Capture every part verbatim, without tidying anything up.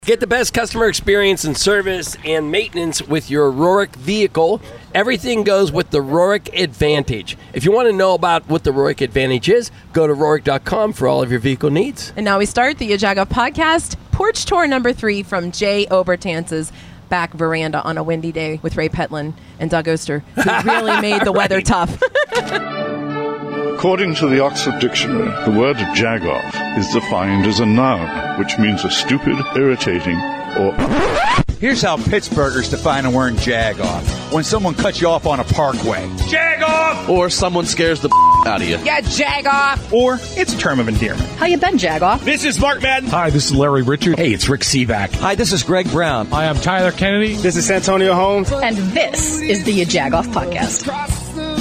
Get the best customer experience and service and maintenance with your Rorik vehicle. Everything goes with the Rorik Advantage. If you want to know about what the Rorik Advantage is, go to rorik dot com for all of your vehicle needs. And now we start the Yajaga podcast, porch tour number three from Jay Obertanz's back veranda on a windy day with Ray Petlin and Doug Oster, who really made the weather tough. According to the Oxford Dictionary, the word jagoff is defined as a noun, which means a stupid, irritating, or... Here's how Pittsburghers define a word jagoff. When someone cuts you off on a parkway. Jagoff! Or someone scares the out of you. Yeah, jagoff! Or it's a term of endearment. How you been, jagoff? This is Mark Madden. Hi, this is Larry Richard. Hey, it's Rick Seaback. Hi, this is Greg Brown. Hi, I'm Tyler Kennedy. This is Santonio Holmes. And this is the Jagoff Podcast.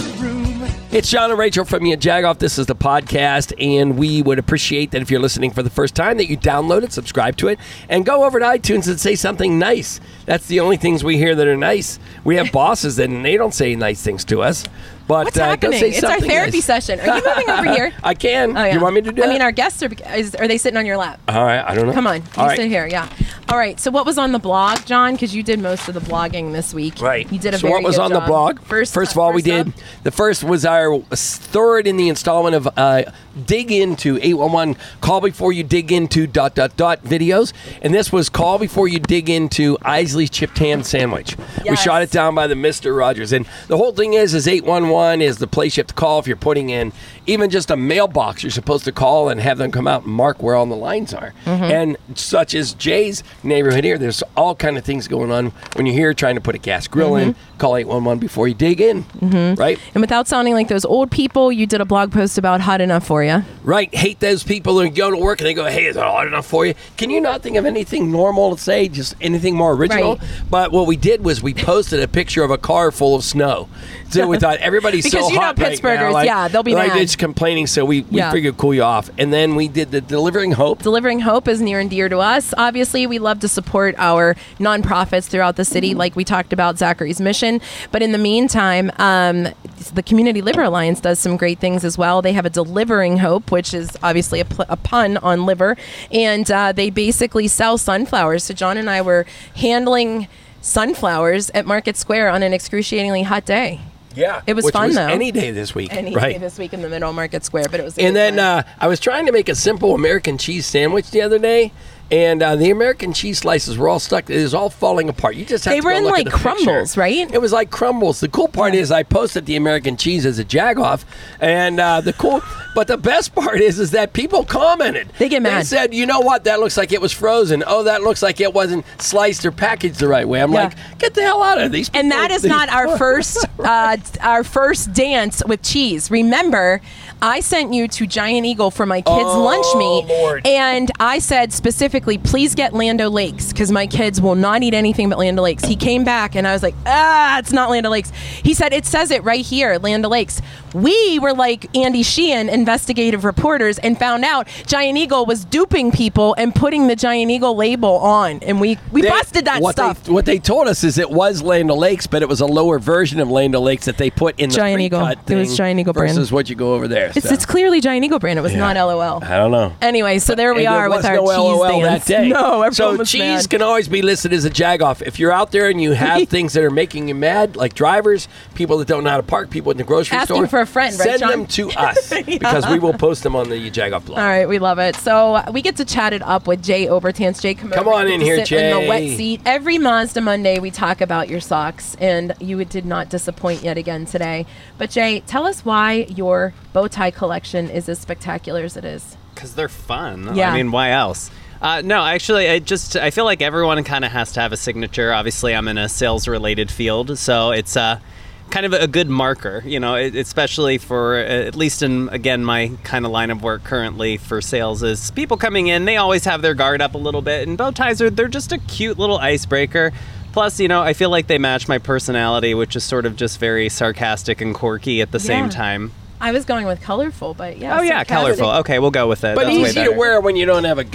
It's John and Rachel from Jagoff. This is the podcast, and we would appreciate that if you're listening for the first time that you download it, subscribe to it, and go over to iTunes and say something nice. That's the only things we hear that are nice. We have bosses, and they don't say nice things to us. But, What's uh, happening? Go say it's our therapy nice. session. Are you moving over here? I can. Oh, yeah. You want me to do it? I mean, our guests are, is, are they sitting on your lap? All right. I don't know. Come on. You All sit right. here. Yeah. All right. So what was on the blog, John? Because you did most of the blogging this week. Right. You did a so very what was good on job. the blog? First, first of all, first we did, up. the first was our third in the installment of uh, Dig Into eight one one, Call Before You Dig Into dot, dot, dot videos. And this was Call Before You Dig Into Isley's Chipped Ham Sandwich. Yes. We shot it down by the Mister Rogers. And the whole thing is, is eight one one is the place you have to call if you're putting in even just a mailbox. You're supposed to call and have them come out and mark where all the lines are. Mm-hmm. And such as Jay's neighborhood here, there's all kind of things going on when you're here trying to put a gas grill mm-hmm. in. Call eight one one before you dig in, mm-hmm. right? And without sounding like those old people, you did a blog post about Hot Enough For You. Right. Hate those people who go to work and they go, hey, is it hot enough for you? Can you not think of anything normal to say, just anything more original? Right. But what we did was we posted a picture of a car full of snow. So we thought everybody's because so you hot know right Pittsburghers, now, like, yeah, they'll be like mad. They're just complaining, so we, we Yeah. figured cool you off. And then we did the Delivering Hope. Delivering Hope is near and dear to us. Obviously, we love to support our nonprofits throughout the city, like we talked about Zachary's Mission. But in the meantime, um, the Community Liver Alliance does some great things as well. They have a Delivering Hope, which is obviously a, pl- a pun on liver. And uh, they basically sell sunflowers. So John and I were handling sunflowers at Market Square on an excruciatingly hot day. Yeah. It was which fun, was though. Any day this week. Any right. day this week in the middle of Market Square, but it was a And good then time. uh, I was trying to make a simple American cheese sandwich the other day. And uh, the American cheese slices were all stuck. It was all falling apart. You just have They to were go in look like at the crumbles, picture. right? It was like crumbles. The cool part Yeah. is I posted the American cheese as a jagoff, and uh, the cool. But the best part is, is that people commented. They get mad. They said, "You know what? That looks like it was frozen. Oh, that looks like it wasn't sliced or packaged the right way." I'm Yeah. like, "Get the hell out of these!" And people- that is these- not our first uh, our first dance with cheese. Remember, I sent you to Giant Eagle for my kids' Oh, lunch meat, Lord. and I said specifically, please get Land O'Lakes because my kids will not eat anything but Land O'Lakes. He came back, and I was like, ah, it's not Land O'Lakes. He said, it says it right here, Land O'Lakes. We were like Andy Sheehan, investigative reporters, and found out Giant Eagle was duping people and putting the Giant Eagle label on, and we, we They- busted that what stuff. They, what they told us is it was Land O'Lakes, but it was a lower version of Land O'Lakes that they put in the Giant Eagle. pre-cut It was thing Giant Eagle brand. versus what you go over there. It's, so. it's clearly Giant Eagle brand. It was Yeah. not L O L. I don't know. Anyway, so there we And are there with was our no cheese L O L dance. that day. No, everyone so was cheese mad. can always be listed as a jagoff. If you're out there and you have things that are making you mad, like drivers, people that don't know how to park, people in the grocery Asking store, for a friend, right, send John? them to us because we will post them on the jagoff blog. All right, we love it. So uh, we get to chat it up with Jay Obertans. Jay, come, Come over. on You in get to here, sit Jay. in the wet seat. Every Mazda Monday, we talk about your socks, and you did not disappoint yet again today. But Jay, tell us why your bow tie collection is as spectacular as it is. Because they're fun. Yeah. I mean, why else? Uh, no, actually, I just I feel like everyone kind of has to have a signature. Obviously, I'm in a sales-related field, so it's uh, kind of a good marker, you know, it, especially for, uh, at least in, again, my kind of line of work currently for sales is people coming in, they always have their guard up a little bit, and bow ties are, they're just a cute little icebreaker. Plus, you know, I feel like they match my personality, which is sort of just very sarcastic and quirky at the Yeah. same time. I was going with colorful, but yeah. Oh, yeah, sarcastic. colorful. Okay, we'll go with it. But That's way easy to better. wear when you don't have a gut.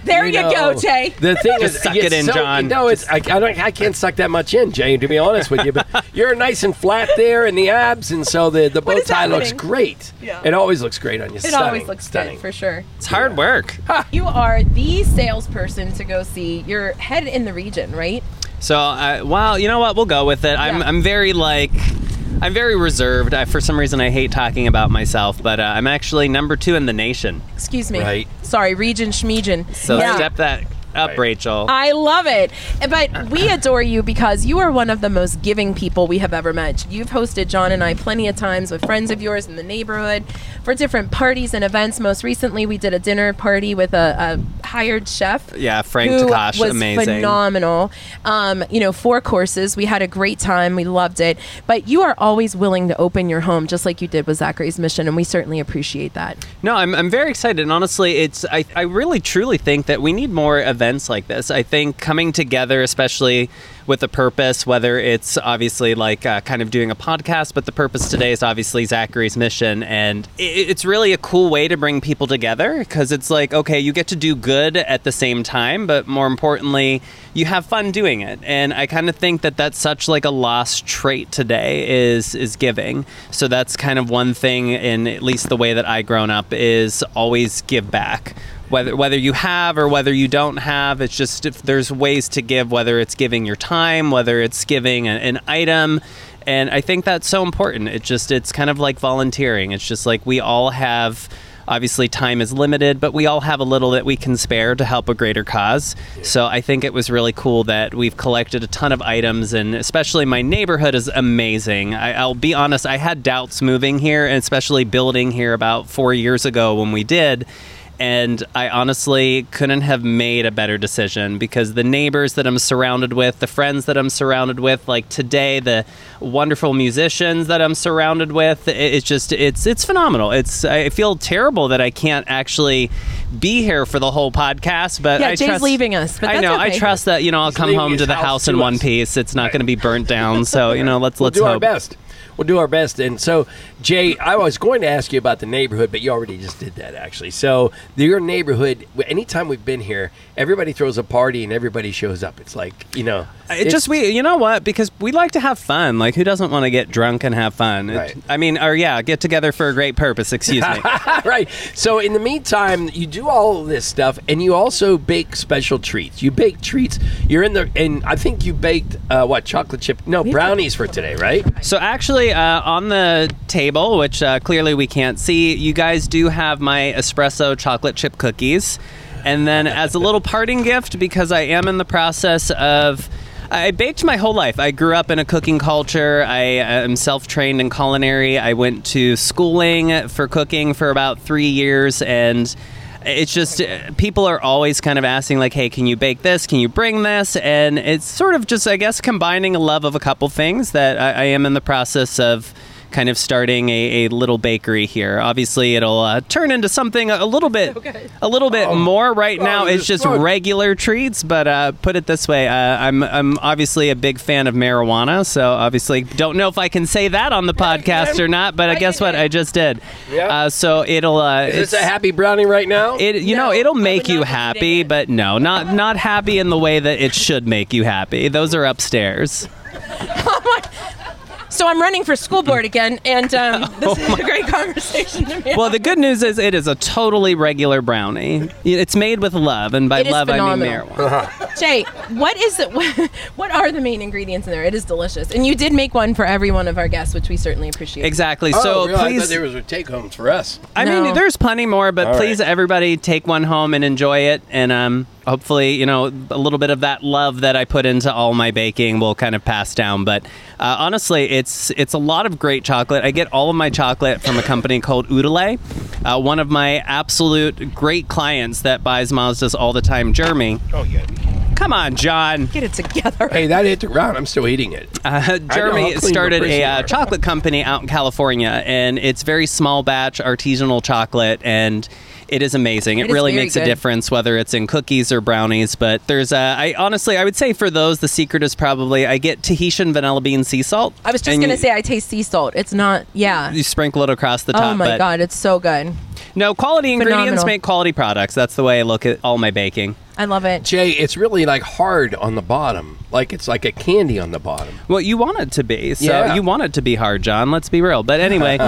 There you, know, go, Jay. The thing Just is, suck it's it in, so, John. No, it's I, I don't. I can't suck that much in, Jay. To be honest with you, but you're nice and flat there in the abs, and so the the bow is tie looks happening? great. Yeah. It always looks great on you. It Stunning. always looks stunning good, for sure. It's hard work. You are the salesperson to go see. You're head in the region, right? So, uh, well, you know what? We'll go with it. I'm, Yeah. I'm very like, I'm very reserved. I, for some reason, I hate talking about myself, but uh, I'm actually number two in the nation. Excuse me. Right. Sorry, region schmeegin. So Yeah. step that up, Right. Rachel. I love it. But we adore you because you are one of the most giving people we have ever met. You've hosted John and I plenty of times with friends of yours in the neighborhood for different parties and events. Most recently, we did a dinner party with a, a hired chef. Yeah, Frank who Takash, was amazing. phenomenal. Um, you know, four courses. We had a great time. We loved it. But you are always willing to open your home, just like you did with Zachary's Mission, and we certainly appreciate that. No, I'm, I'm very excited. And honestly, it's I, I really truly think that we need more events like this. I think coming together, especially with a purpose, whether it's obviously like uh, kind of doing a podcast, but the purpose today is obviously Zachary's Mission. And it, it's really a cool way to bring people together because it's like, okay, you get to do good at the same time, but more importantly, you have fun doing it. And I kind of think that that's such like a lost trait today is is giving. So that's kind of one thing in at least the way that I grown up is always give back. Whether whether you have or whether you don't have, it's just if there's ways to give, whether it's giving your time, whether it's giving an, an item. And I think that's so important. It just it's kind of like volunteering. It's just like we all have, obviously time is limited, but we all have a little that we can spare to help a greater cause. So I think it was really cool that we've collected a ton of items, and especially my neighborhood is amazing. I, I'll be honest, I had doubts moving here, and especially building here about four years ago when we did. And I honestly couldn't have made a better decision because the neighbors that I'm surrounded with, the friends that I'm surrounded with, like today, the wonderful musicians that I'm surrounded with, it, it's just, it's it's phenomenal. It's I feel terrible that I can't actually be here for the whole podcast, but Yeah, I Jay's trust, leaving us, but I that's know, okay. I trust that, you know, I'll He's come leaving home his to the house house to in one us. piece. It's not going to be burnt down. So, you know, let's, We'll let's do hope. our best. We'll do our best. And so, Jay, I was going to ask you about the neighborhood, but you already just did that, actually. So, your neighborhood, anytime we've been here, everybody throws a party and everybody shows up. It's like, you know. It just we, you know what? Because we like to have fun. Like, who doesn't want to get drunk and have fun? It- Right. I mean, or yeah, get together for a great purpose. Excuse me. Right. So, in the meantime, you do all of this stuff, and you also bake special treats. You bake treats. You're in the, and I think you baked, uh, what, chocolate chip? No, brownies for today, right? So actually, uh, on the table, which uh, clearly we can't see, you guys do have my espresso chocolate chip cookies. And then as a little parting gift, because I am in the process of, I baked my whole life. I grew up in a cooking culture. I am self-trained in culinary. I went to schooling for cooking for about three years, and it's just uh, people are always kind of asking like, hey, can you bake this? Can you bring this? And it's sort of just, I guess, combining a love of a couple things that I, I am in the process of kind of starting a, a little bakery here. Obviously, it'll uh, turn into something a, a little bit, a little bit more. Right now, oh, it's this just is fun. regular treats. But uh, put it this way, uh, I'm I'm obviously a big fan of marijuana. So obviously, don't know if I can say that on the podcast or not. But uh, guess what? I just did. Yeah. Uh, so it'll. Uh, Is this a happy brownie right now? It, you No, know, it'll I make would you not be happy, eating it. but no, not not happy in the way that it should make you happy. Those are upstairs. So I'm running for school board again, and um, this is a great conversation to be Well, the good news is it is a totally regular brownie. It's made with love, and by It is love phenomenal. I mean marijuana. Jay, what is it? What are the main ingredients in there? It is delicious, and you did make one for every one of our guests, which we certainly appreciate. Exactly. Oh, So really? I thought please, there was a take-homes for us. I No. mean, there's plenty more, but All please, right. everybody, take one home and enjoy it, and um, hopefully, you know, a little bit of that love that I put into all my baking will kind of pass down. But uh, honestly, it's it's a lot of great chocolate. I get all of my chocolate from a company called Oodle. Uh, one of my absolute great clients that buys Mazdas all the time, Jeremy. Oh, yeah. Come on, John. Get it together. Hey, that hit the ground. I'm still eating it. Uh, how Jeremy clean started your a person uh, are. chocolate company out in California, and it's very small batch artisanal chocolate, and it is amazing. It, It is really very makes a good. difference whether it's in cookies or brownies. But there's, uh, I honestly, I would say for those, the secret is probably I get Tahitian vanilla bean sea salt. I was just and gonna you- say I taste sea salt. It's not. Yeah. You sprinkle it across the top. Oh my but god, it's so good. No, quality ingredients Phenomenal. make quality products. That's the way I look at all my baking. I love it. Jay, it's really like hard on the bottom. Like it's like a candy on the bottom. Well, you want it to be. So Yeah. you want it to be hard, John. Let's be real. But anyway.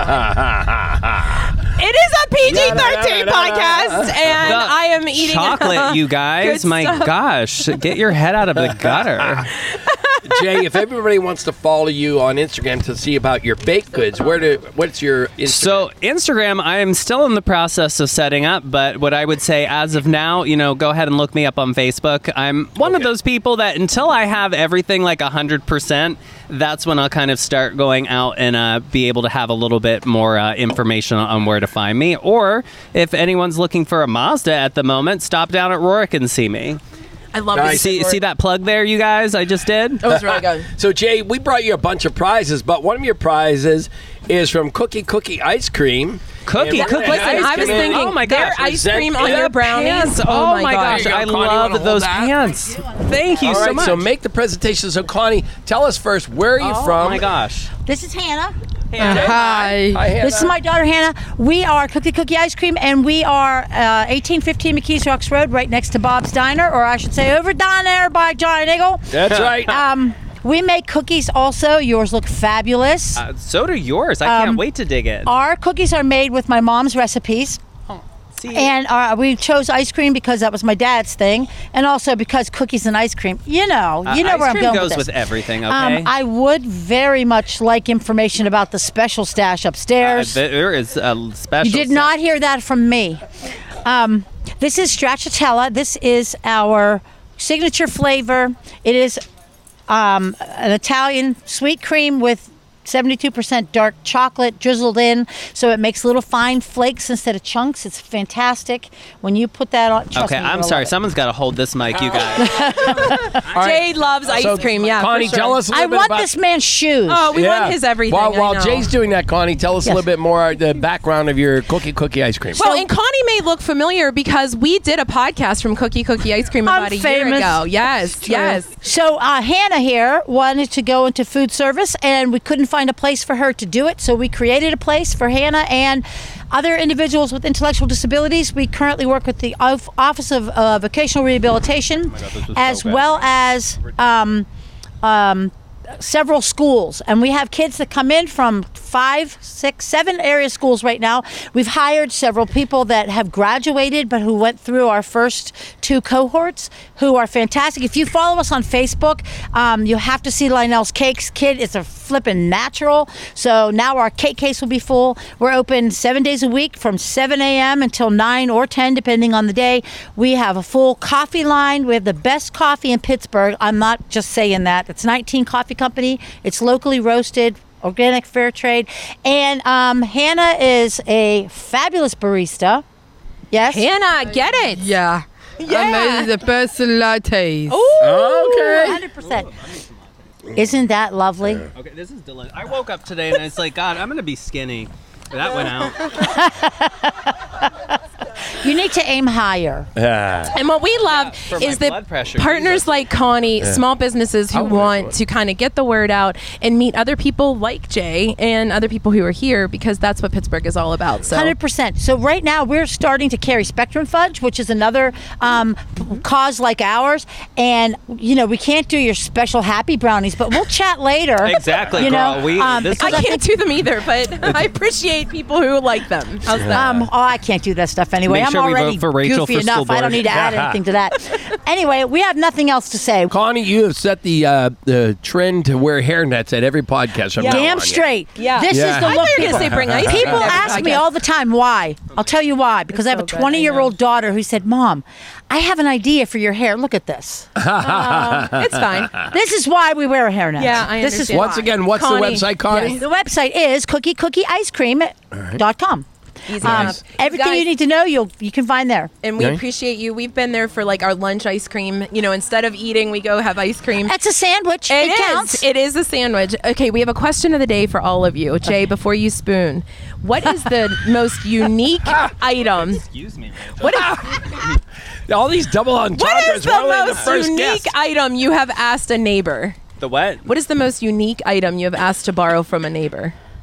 It is a P G thirteen podcast, and The I am eating chocolate, you guys. Good My stuff. gosh. Get your head out of the gutter. Jay, if everybody wants to follow you on Instagram to see about your baked goods, where do what's your Instagram? So Instagram, I am still in the process of setting up, but what I would say as of now, you know, go ahead and look me up on Facebook. I'm one of Okay. those people that until I have everything like one hundred percent, that's when I'll kind of start going out and uh, be able to have a little bit more uh, information on where to find me. Or if anyone's looking for a Mazda at the moment, stop down at Rorick and see me. I love Nice. this. See, see that plug there, you guys, I just did? That was really good. So, Jay, we brought you a bunch of prizes, but one of your prizes is from Cookie Cookie Ice Cream. Cookie, And we're cookie gonna Listen, ice I was cream. thinking, Oh my their gosh, ice present- cream on their your brownies. Pants. Oh, my gosh, gosh. There I you go, Connie, you wanna love hold those that? pants. Thank you All so right, much. so make the presentation. So, Connie, tell us first, where are you oh from? my gosh. This is Hannah. Hi. Hi, Hannah. This is my daughter Hannah. We are Cookie Cookie Ice Cream, and we are uh, eighteen fifteen McKees Rocks Road, right next to Bob's Diner, or I should say over down there by Johnny Niggle. That's right. Um, we make cookies also. Yours look fabulous. Uh, so do yours. I Um, can't wait to dig in. Our cookies are made with my mom's recipes. See, And uh, we chose ice cream because that was my dad's thing, and also because cookies and ice cream. You know, you uh, know ice where I'm cream going goes with with this. everything. Okay. Um, I would very much like information about the special stash Uh, upstairs. there is a special. You did set. not hear that from me. Um, this is stracciatella. This is our signature flavor. It is um, an Italian sweet cream with seventy-two percent dark chocolate drizzled in, so it makes little fine flakes instead of chunks. It's fantastic. When you put that on, trust Okay, me, you're I'm gonna sorry. love it. Someone's got to hold this mic, you guys. Jay loves ice So, cream. Yeah, for Connie, sure. tell us a little I bit want about this man's shoes. Oh, we Yeah. want his everything. While, I while know. Jay's doing that, Connie, tell us a Yes. little bit more the background of your Cookie Cookie Ice Cream. Well, and Connie may look familiar because we did a podcast from Cookie Cookie Ice Cream I'm about a famous. year ago. Yes, yes. So uh, Hannah here wanted to go into food service, and we couldn't find a place for her to do it. So we created a place for Hannah and other individuals with intellectual disabilities. We currently work with the Of- Office of uh, Vocational Rehabilitation, as well as um, um, several schools. And we have kids that come in from five, six, seven area schools right now. We've hired several people that have graduated but who went through our first two cohorts who are fantastic. If you follow us on Facebook, um, you have to see Lionel's Cakes. Kid is a flippin' natural. So now our cake case will be full. We're open seven days a week from seven a.m. until nine or ten, depending on the day. We have a full coffee line. We have the best coffee in Pittsburgh. I'm not just saying that. It's nineteen Coffee Company. It's locally roasted, organic, fair trade. And um, Hannah is a fabulous barista. Yes? Hannah, get it. Yeah. Yeah. I made the best lattes. Okay. one hundred percent. Isn't that lovely? Okay, this is delicious. I woke up today and it's like, God, I'm gonna be skinny. That went out. You need to aim higher. And what we love for my is that blood pressure, partners Jesus. like Connie, small businesses who I wanna want do it. to kind of get the word out and meet other people like Jay and other people who are here, because that's what Pittsburgh is all about. So one hundred percent. So right now we're starting to carry Spectrum Fudge, which is another um, cause like ours. And, you know, we can't do your special happy brownies, but we'll chat later. Exactly, You know, girl. We- um, this I because can't do them either, but I appreciate people who like them. How's that? Um, oh, I can't do that stuff anyway. Make I'm sure we already vote for Rachel goofy for enough. school I don't board. need to add anything to that. Anyway, we have nothing else to say. Connie, you have set the uh, the trend to wear hairnets at every podcast. from now Damn on, yeah. straight. Yeah. This Yeah. is the I look. thought you were people- going to say bring ice cream. People to every ask me podcast. all the time why. I'll tell you why. Because I have a so good, I know. twenty-year-old daughter who said, "Mom, I have an idea for your hair. Look at this." It's fine. This is why we wear a hairnet. Yeah, I This is understand. why. Once again, what's Connie, the website, Connie? yes. The website is cookie cookie ice cream dot com. Easy Um, enough. everything Guys, you need to know, you'll you can find there. And we Okay. appreciate you. We've been there for like our lunch ice cream. You know, instead of eating, we go have ice cream. That's a sandwich. It It, is. counts. It is a sandwich. Okay, we have a question of the day for all of you. Jay, before you spoon, what is the most unique item? Excuse me. Rachel. What is, All these double what is entendres. the We're only the most first unique guest. item you have asked a neighbor? The what? What is the most unique item you have asked to borrow from a neighbor?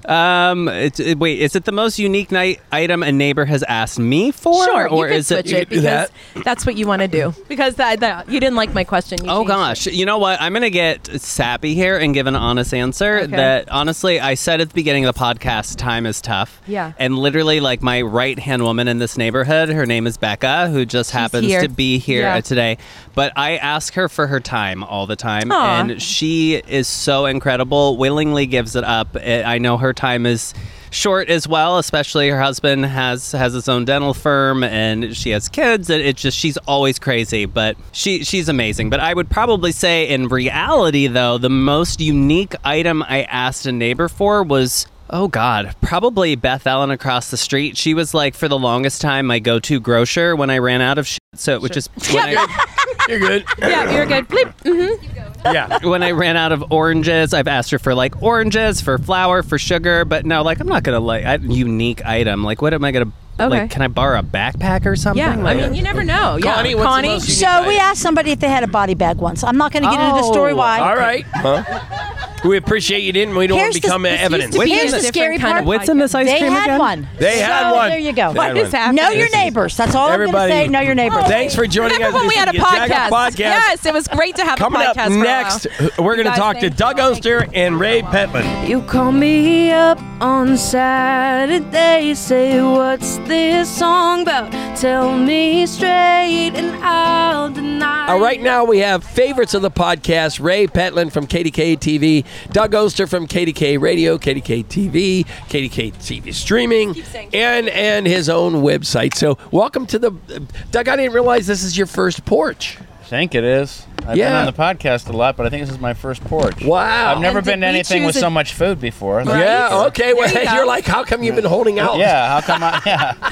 Um, it's, it, wait, is it the most unique night item a neighbor has asked me for? Sure, or you can is switch it, it because that? that's what you want to do. Because that, that you didn't like my question. You Oh changed gosh, it. you know what? I'm gonna get sappy here and give an honest answer. Okay. That honestly, I said at the beginning of the podcast, time is tough. Yeah. And literally, like my right hand woman in this neighborhood, her name is Becca, who just happens here. to be here Yeah. uh, today. But I ask her for her time all the time, Aw. and she is so incredible. Willingly gives it up. I I know her time is short as well, especially her husband has has his own dental firm and she has kids. It, it's just she's always crazy, but she she's amazing. But I would probably say in reality though, the most unique item I asked a neighbor for was, oh God, probably Beth Ellen across the street. She was like for the longest time my go-to grocer when I ran out of shit. So it would just when I, You're good. Yeah, you're good. Bleep. Mm-hmm. Yeah. when I ran out of oranges, I've asked her for like oranges, for flour, for sugar, but no, like I'm not gonna like a unique item. Like what am I gonna Okay. like? Can I borrow a backpack or something? Yeah, I Like- mean, you never know. Yeah, Connie, what's the most unique So we item? asked somebody if they had a body bag once. I'm not going to get into the story Oh, why. All right. Huh? We appreciate you didn't. We don't want Here's to the- become this used evidence. to be- Wait, Here's the different scary kind part. of What's in this ice They cream had again? one. They had So one. There you go. They had What is one. happening? Know your neighbors. That's all Everybody, I'm going to say. Know your neighbors. Thanks for joining Remember us. when we This had a is the Jack podcast? Up podcast. Yes, it was great to have Coming a up podcast. for a next, while. we're going to You guys talk to think- Doug Oster and Ray Petman. You call me up on Saturday, say what's this song about? Tell me straight and I'll deny. Uh, right now we have favorites of the podcast: Ray Petland from K D K T V, Doug Oster from K D K Radio, K D K T V, K D K T V streaming, and and his own website. So welcome to the Doug. I didn't realize this is your first porch. I think it is. I've Yeah. been on the podcast a lot, but I think this is my first porch. Wow. I've never And been did to we anything with choose so a- much food before. Yeah. Okay. Well, There you go. you're like, how come you've been holding out? Yeah, how come I,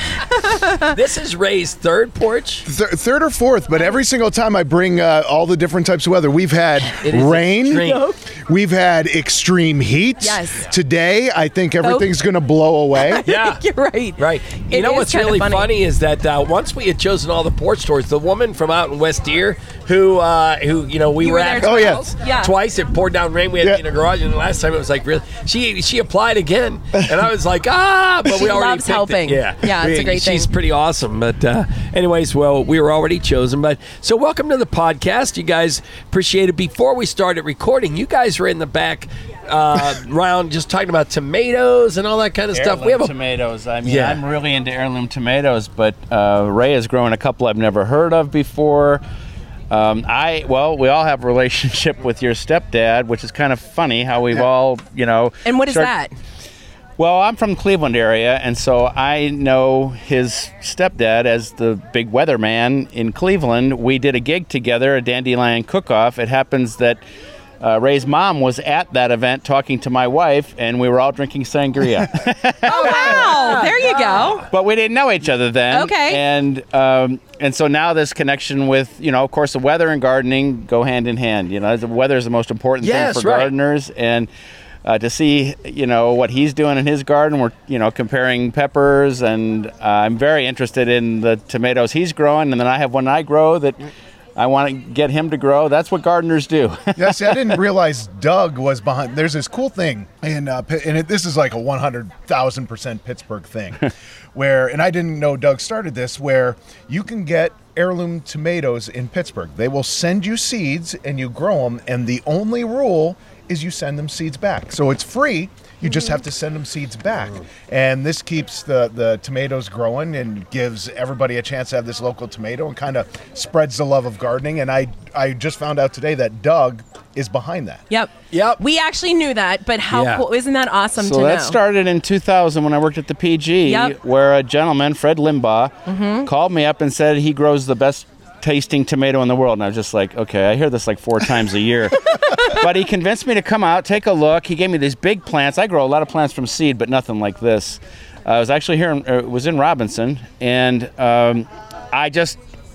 yeah. This is Ray's third porch. Th- third or fourth, but every single time I bring uh, all the different types of weather. We've had It is rain. extreme. We've had extreme heat. Yes. Today, I think everything's going to blow away. Yeah. You're right. Right. You It know is what's kinda really funny. funny. is that uh, once we had chosen all the porch stores, the woman from out in West Deer, who uh, who you know we You were were at there her Oh, yeah. house Yeah. twice. It poured down rain. We had Yeah. to be in a garage, and the last time it was like really. She she applied again, and I was like ah, but She we already loves picked helping. It. Yeah, Yeah, it's We- a great She's thing. pretty awesome. But uh, anyways, well, we were already chosen. But so welcome to the podcast. You guys appreciate it. Before we started recording, you guys were in the back. Uh, round just talking about tomatoes and all that kind of stuff. Heirloom We have a tomatoes. I mean, Yeah. I'm really into heirloom tomatoes, but uh, Ray has grown a couple I've never heard of before. Um, I well, we all have a relationship with your stepdad, which is kind of funny how we've all, you know. And what is start- that? Well, I'm from Cleveland area, and so I know his stepdad as the big weatherman in Cleveland. We did a gig together, a Dandelion Cook-Off. It happens that uh, Ray's mom was at that event talking to my wife, and we were all drinking sangria. Oh, wow. There you go. But we didn't know each other then. Okay. And um, and so now this connection with, you know, of course, the weather and gardening go hand in hand. You know, the weather is the most important Yes, thing for right. gardeners, and uh, to see, you know, what he's doing in his garden, we're, you know, comparing peppers, and uh, I'm very interested in the tomatoes he's growing, and then I have one I grow that I want to get him to grow. That's what gardeners do. Yeah, see, I didn't realize Doug was behind. There's this cool thing, and uh, Pi- and it, this is like a one hundred thousand percent Pittsburgh thing, where, and I didn't know Doug started this, where you can get heirloom tomatoes in Pittsburgh. They will send you seeds, and you grow them, and the only rule is you send them seeds back. So it's free. You just have to send them seeds back. And this keeps the, the tomatoes growing and gives everybody a chance to have this local tomato and kind of spreads the love of gardening. And I, I just found out today that Doug is behind that. Yep. Yep. We actually knew that, but how Yeah. cool. Isn't that awesome So to that know? started in two thousand when I worked at the P G, Yep. where a gentleman, Fred Limbaugh, Mhm. called me up and said he grows the best tasting tomato in the world. And I was just like, okay, I hear this like four times a year. But he convinced me to come out, take a look. He gave me these big plants. I grow a lot of plants from seed, but nothing like this. Uh, I was actually here, in, uh, it was in Robinson, and um, I just,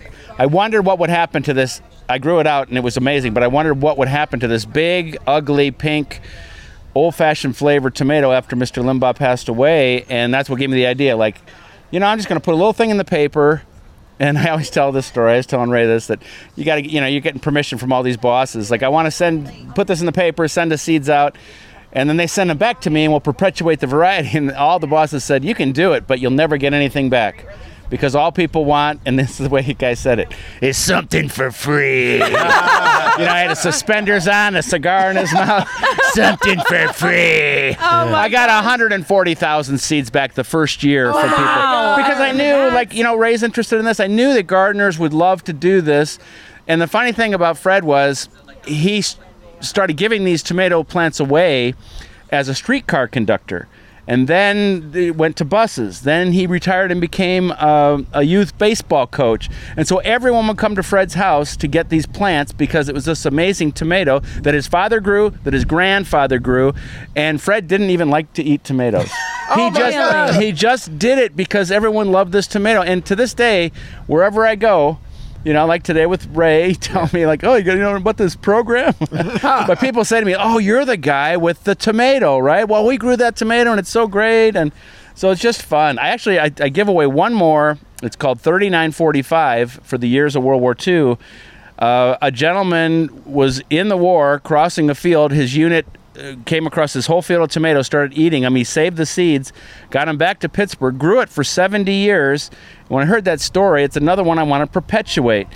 I wondered what would happen to this. I grew it out, and it was amazing, but I wondered what would happen to this big, ugly, pink, old-fashioned flavored tomato after Mister Limbaugh passed away, and that's what gave me the idea. Like, you know, I'm just going to put a little thing in the paper, and I always tell this story. I was telling Ray this, that you got to, you know, you're getting permission from all these bosses. Like, I want to send, put this in the paper, send the seeds out, And then they send them back to me, and we'll perpetuate the variety. And all the bosses said, you can do it, but you'll never get anything back. Because all people want, and this is the way the guy said it, is something for free. You know, I had his suspenders on, a cigar in his mouth, something for free. Oh my I got one hundred forty thousand seeds back the first year Wow. from people. Because I knew, like, you know, Ray's interested in this. I knew that gardeners would love to do this. And the funny thing about Fred was he s- started giving these tomato plants away as a streetcar conductor. And then they went to buses. Then he retired and became uh, a youth baseball coach. And so everyone would come to Fred's house to get these plants because it was this amazing tomato that his father grew, that his grandfather grew, and Fred didn't even like to eat tomatoes. Oh, he just really? he just did it because everyone loved this tomato. And to this day, wherever I go, you know, like today with Ray, tell me like, oh, you know about this program? But people say to me, oh, you're the guy with the tomato, right? Well, we grew that tomato and it's so great. And so it's just fun. I actually, I, I give away one more. It's called thirty-nine forty-five for the years of World War Two. Uh, a gentleman was in the war crossing a field. His unit uh, came across this whole field of tomatoes, started eating them. He saved the seeds, got them back to Pittsburgh, grew it for seventy years. When I heard that story, it's another one I want to perpetuate.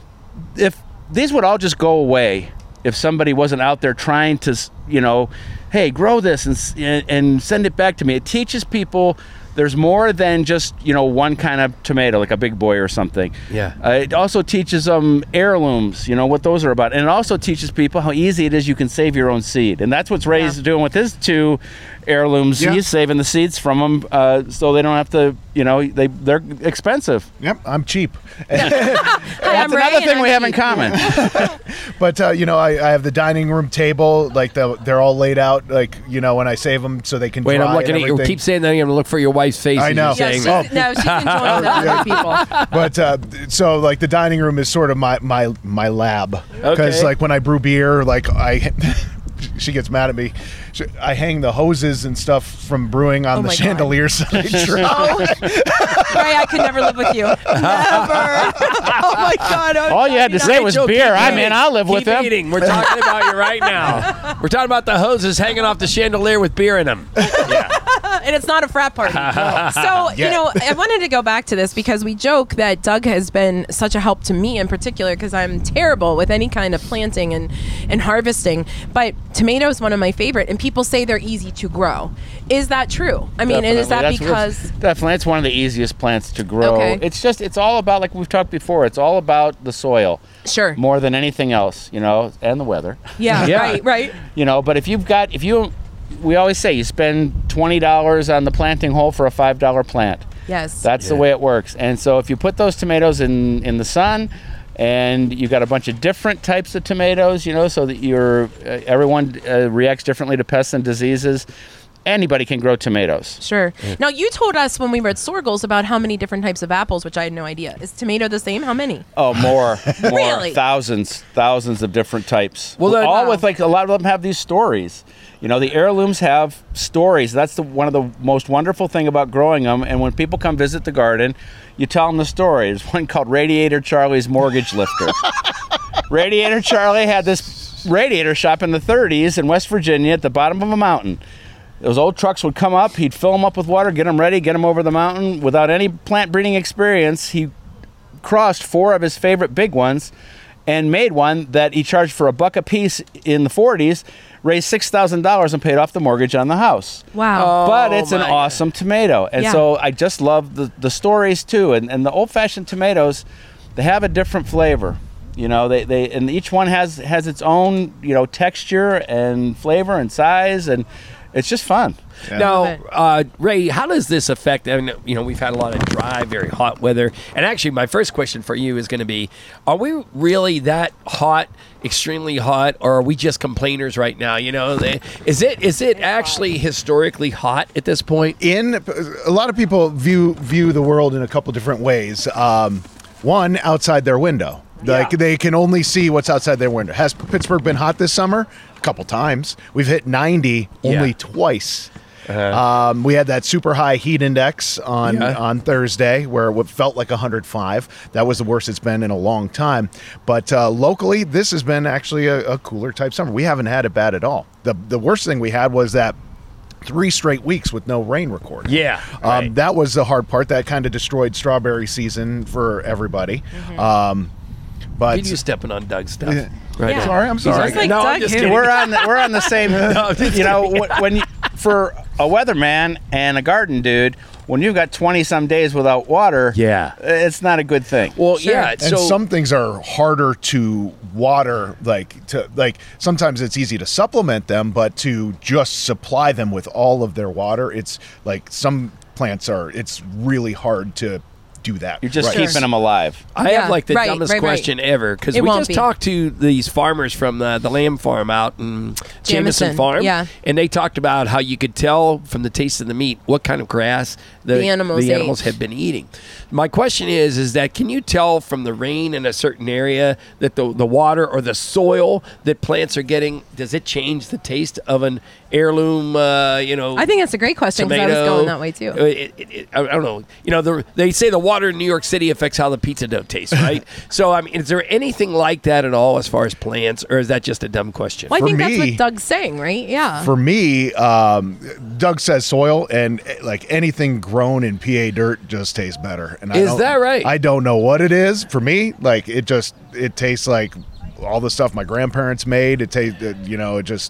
If these would all just go away, if somebody wasn't out there trying to, you know, hey, grow this and and send it back to me. It teaches people there's more than just, you know, one kind of tomato, like a big boy or something. Yeah. Uh, it also teaches them heirlooms, you know, what those are about. And it also teaches people how easy it is you can save your own seed. And that's what Ray's Yeah. doing with his two heirlooms. Yeah. He's saving the seeds from them uh, so they don't have to, you know, they, they're expensive. Yep, I'm cheap. Hi, That's I'm Ray, another and thing I'm we have in cheap. common. But uh, you know, I, I have the dining room table, like the, they're all laid out, like, you know, when I save them so they can Wait, dry I'm looking and at you. everything. Keep saying that. I'm going to look for your wife's face. I as know. you're Yeah, saying she's, that. no, she's enjoying the other people. But uh, so like the dining room is sort of my my my lab because Okay. like when I brew beer, like I she gets mad at me. She, I hang the hoses and stuff from brewing on Oh the my God. chandeliers. that I dry. Oh, Ray, I could never live with you. Never. Oh my God. I'm All you had to sorry. say was Joe, beer. keep I eating. mean, I'll live with Keep them. eating. We're talking about you right now. We're talking about the hoses hanging off the chandelier with beer in them. And it's not a frat party. So, you Yeah. know, I wanted to go back to this because we joke that Doug has been such a help to me in particular because I'm terrible with any kind of planting and, and harvesting. But tomato is one of my favorite, and people say they're easy to grow. Is that true? I mean, is that Definitely. That's- because... definitely it's one of the easiest plants to grow. Okay. It's just it's all about, like we've talked before, it's all about the soil Sure. more than anything else, you know, and the weather. Yeah, Yeah. right, right. You know, but if you've got if you we always say you spend twenty dollars on the planting hole for a five dollar plant. Yes. That's the way it works. And so if you put those tomatoes in in the sun, and you've got a bunch of different types of tomatoes, you know, so that you're uh, everyone uh, reacts differently to pests and diseases. Anybody can grow tomatoes. Sure. Now, you told us when we were at Sorgles about how many different types of apples, which I had no idea. Is tomato the same? How many? Oh, more, more, Really? thousands, thousands of different types. Well, Well, then- all Wow. with like a lot of them have these stories. You know, the heirlooms have stories. That's the one of the most wonderful thing about growing them. And when people come visit the garden, you tell them the story. There's one called Radiator Charlie's Mortgage Lifter. Radiator Charlie had this radiator shop in the thirties in West Virginia at the bottom of a mountain. Those old trucks would come up, he'd fill them up with water, get them ready, get them over the mountain. Without any plant breeding experience, he crossed four of his favorite big ones and made one that he charged for a buck a piece in the forties, raised six thousand dollars and paid off the mortgage on the house. Wow. But it's an my awesome tomato. And Yeah. so I just love the, the stories too. And, and the old-fashioned tomatoes, they have a different flavor. You know, they, they and each one has, has its own, you know, texture and flavor and size, and it's just fun. Now, uh, Ray, how does this affect? I mean, you know, we've had a lot of dry, very hot weather, and actually, my first question for you is going to be: are we really that hot, extremely hot, or are we just complainers right now? You know, they, is it is it actually historically hot at this point? In a lot of people view view the world in a couple different ways. Um, one, outside their window. Like Yeah. they can only see what's outside their window. Has Pittsburgh been hot this summer? A couple times. We've hit ninety only Yeah. twice. Uh-huh. Um, we had that super high heat index on Yeah. on Thursday, where it felt like one hundred five. That was the worst it's been in a long time. But uh, locally, this has been actually a, a cooler type summer. We haven't had it bad at all. The the worst thing we had was that three straight weeks with no rain recorded. Yeah, right. Um, that was the hard part. That kind of destroyed strawberry season for everybody. Mm-hmm. Um, but You stepping on Doug's stuff. Yeah. Right. Yeah. Sorry, I'm sorry. Just like no, Doug I'm just who? kidding. We're on the, we're on the same. No, I'm just you know, wh- when you, for a weatherman and a garden dude, when you've got twenty some days without water, Yeah. it's not a good thing. Well, Sure. yeah. and So some things are harder to water, like to like sometimes it's easy to supplement them, but to just supply them with all of their water, it's like some plants are it's really hard to do that. You're just right. keeping them alive. I Yeah, have like the right, dumbest right, right. question ever because It we won't just be. talked to these farmers from the, the lamb farm out in Jameson Jameson, Farm, yeah. and they talked about how you could tell from the taste of the meat what kind of grass the, The animals the ate. animals had been eating. My question is, is that can you tell from the rain in a certain area that the the water or the soil that plants are getting, does it change the taste of an heirloom? Uh, you know, I think that's a great question because I was tomato. going that way too. Uh, It, it, it, I I don't know. You know, the, they say the water in New York City affects how the pizza dough tastes, right? So, I mean, is there anything like that at all as far as plants, or is that just a dumb question? Well, I For think that's me- what Doug's saying, right? Yeah. For me, um, Doug says soil, and eh, like anything grown in P A dirt just tastes better. And I Is don't- that right? I don't know what it is. For me, like it just it tastes like all the stuff my grandparents made. It tastes, you know, it just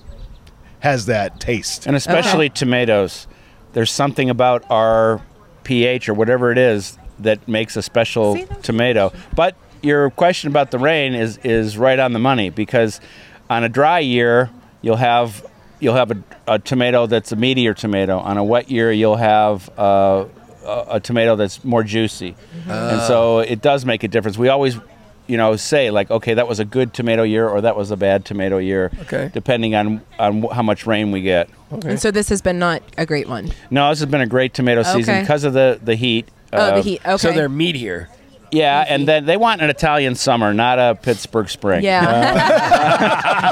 has that taste. And especially tomatoes. There's something about our pH or whatever it is that makes a special See, that's- tomato. But your question about the rain is is right on the money, because on a dry year you'll have you'll have a, a tomato that's a meatier tomato. On a wet year you'll have uh, a, a tomato that's more juicy. And so it does make a difference. We always you know, say like, okay, that was a good tomato year or that was a bad tomato year, Okay. depending on on wh- how much rain we get. And so this has been not a great one. No, this has been a great tomato season Okay. because of the the heat. Oh, Uh, the heat. Okay. So they're meatier. Yeah, and then they want an Italian summer, not a Pittsburgh spring. Yeah.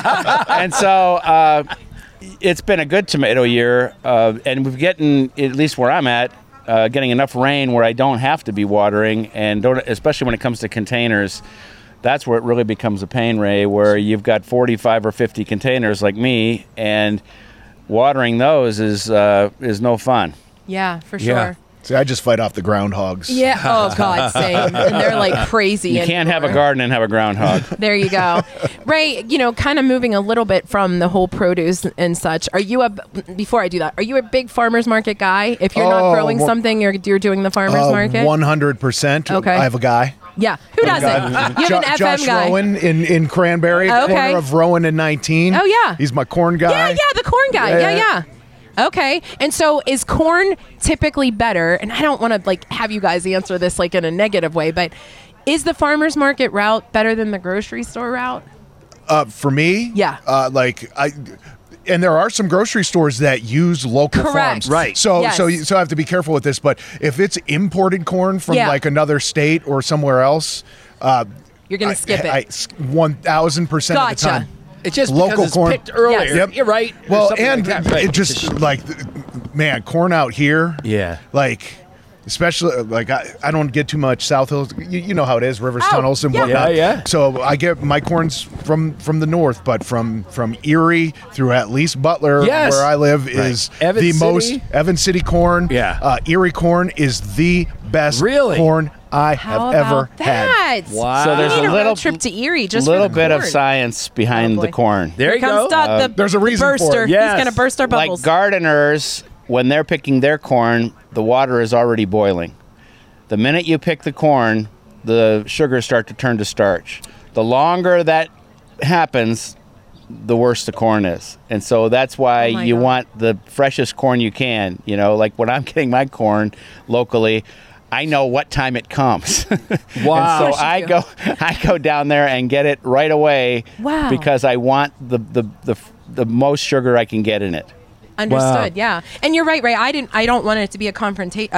And so uh, it's been a good tomato year, uh, and we've getting, at least where I'm at, uh, getting enough rain where I don't have to be watering, and don't, especially when it comes to containers. That's where it really becomes a pain, Ray, where you've got forty-five or fifty containers like me, and watering those is uh, is no fun. Yeah, for Yeah. sure. See, I just fight off the groundhogs. Yeah. Oh God, same. And they're like crazy. You can't have a anymore. garden and have a groundhog. There you go. Ray, you know, kind of moving a little bit from the whole produce and such. Are you a, before I do that, are you a big farmer's market guy? If you're Oh, not growing well- something, you're, you're doing the farmer's market? One hundred percent. Okay. I have a guy. Yeah. Who doesn't? You have Jo- an F M Josh guy. Rowan in, in Cranberry, Okay. corner of Rowan and nineteen. Oh, yeah. He's my corn guy. Yeah, yeah, the corn guy. Yeah, Yeah, yeah. yeah. Okay. And so is corn typically better? And I don't want to like have you guys answer this like in a negative way, but is the farmer's market route better than the grocery store route? Uh, for me, Yeah. Uh, like I, and there are some grocery stores that use local Correct. farms, Right. So, Yes. so, so I have to be careful with this. But if it's imported corn from Yeah. like another state or somewhere else, uh, You're going I- to skip I, it. one thousand percent of the Gotcha. time. It's just Local because it's corn. picked earlier. Yes. Yep. You're right. or Well, something and like that. Right. it just like, man, corn out here. Yeah. Like, especially like I, I don't get too much South Hills. You, you know how it is, rivers, Oh, tunnels, and yeah. whatnot. Yeah, yeah. So I get my corns from from the north, but from from Erie through at least Butler, Yes. where I live, is Evans the City? most Evans City corn. Yeah. uh, Erie corn is the best Really? corn I How have ever about had. that? Wow. So there's We need a a little road trip to Erie just little for the bit of corn. science behind Oh, the boy. corn. There you Here comes go. Doug, the, There's a reason the for it. burster. Yes. He's going to burst our Like bubbles. gardeners, when they're picking their corn, the water is already boiling. The minute you pick the corn, the sugars start to turn to starch. The longer that happens, the worse the corn is. And so that's why Oh my you God. want the freshest corn you can. You know, like when I'm getting my corn locally, I know what time it comes. Wow. And Of so course you I do. go I go down there and get it right away. Wow. Because I want the the, the the most sugar I can get in it. Understood. Yeah, and you're right, Ray. I didn't. I don't want it to be a confrontation. Uh,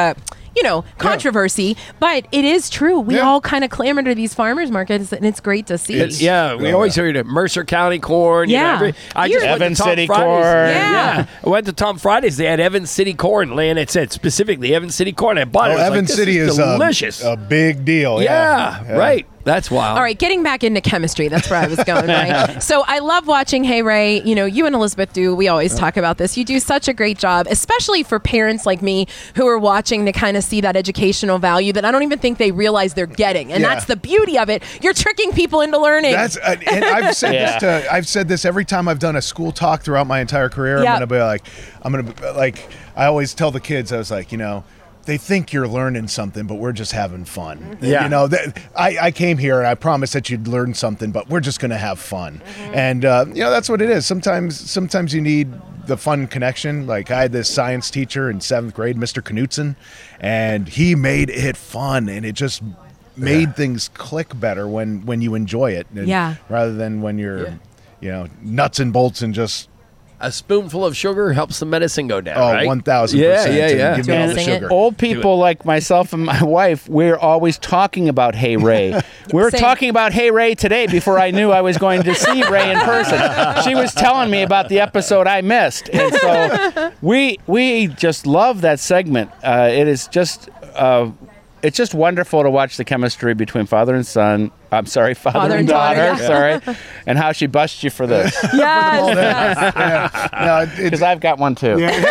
you know, controversy, but it is true. We Yeah. all kind of clamor to these farmers markets, and it's great to see. It's, yeah, we Oh, always yeah. heard of Mercer County corn. you know, Yeah. every- I You're- just went Evans to Tom City Fridays. corn. Yeah. I went to Tom Fridays. They had Evans City corn, and it said specifically Evans City corn. I bought it. Oh, I was like, Evans this City is, is, um, delicious. a big deal. yeah, Yeah, right. That's wild. All right, getting back into chemistry. That's where I was going, right? So I love watching Hey Ray. You know, you and Elizabeth do. We always talk about this. You do such a great job, especially for parents like me who are watching to kind of see that educational value that I don't even think they realize they're getting. And Yeah. that's the beauty of it. You're tricking people into learning. That's uh, and I've said Yeah. this to I've said this every time I've done a school talk throughout my entire career. Yep. I'm gonna be like, I'm gonna be, like I always tell the kids, I was like, you know, they think you're learning something, but we're just having fun. Yeah. You know, that, I, I came here and I promised that you'd learn something, but we're just gonna have fun. And uh, you know, that's what it is. Sometimes sometimes you need the fun connection. Like I had this science teacher in seventh grade, Mister Knutson, and he made it fun, and it just made things click better when when you enjoy it. And Yeah. rather than when you're, Yeah. you know, nuts and bolts and just A spoonful of sugar helps the medicine go down. oh right? one thousand Yeah, percent. yeah, yeah. Give me all the Sing it. sugar. Old people like myself and my wife, we're always talking about Hey Ray. We were Same. talking about Hey Ray today before I knew I was going to see Ray in person. She was telling me about the episode I missed, and so we we just love that segment. Uh, it is just. Uh, It's just wonderful to watch the chemistry between father and son. I'm sorry, father, Father and and daughter. daughter, yeah. Sorry, and how she busts you for this yes, yes. Yeah. No, it, because I've got one too. yeah,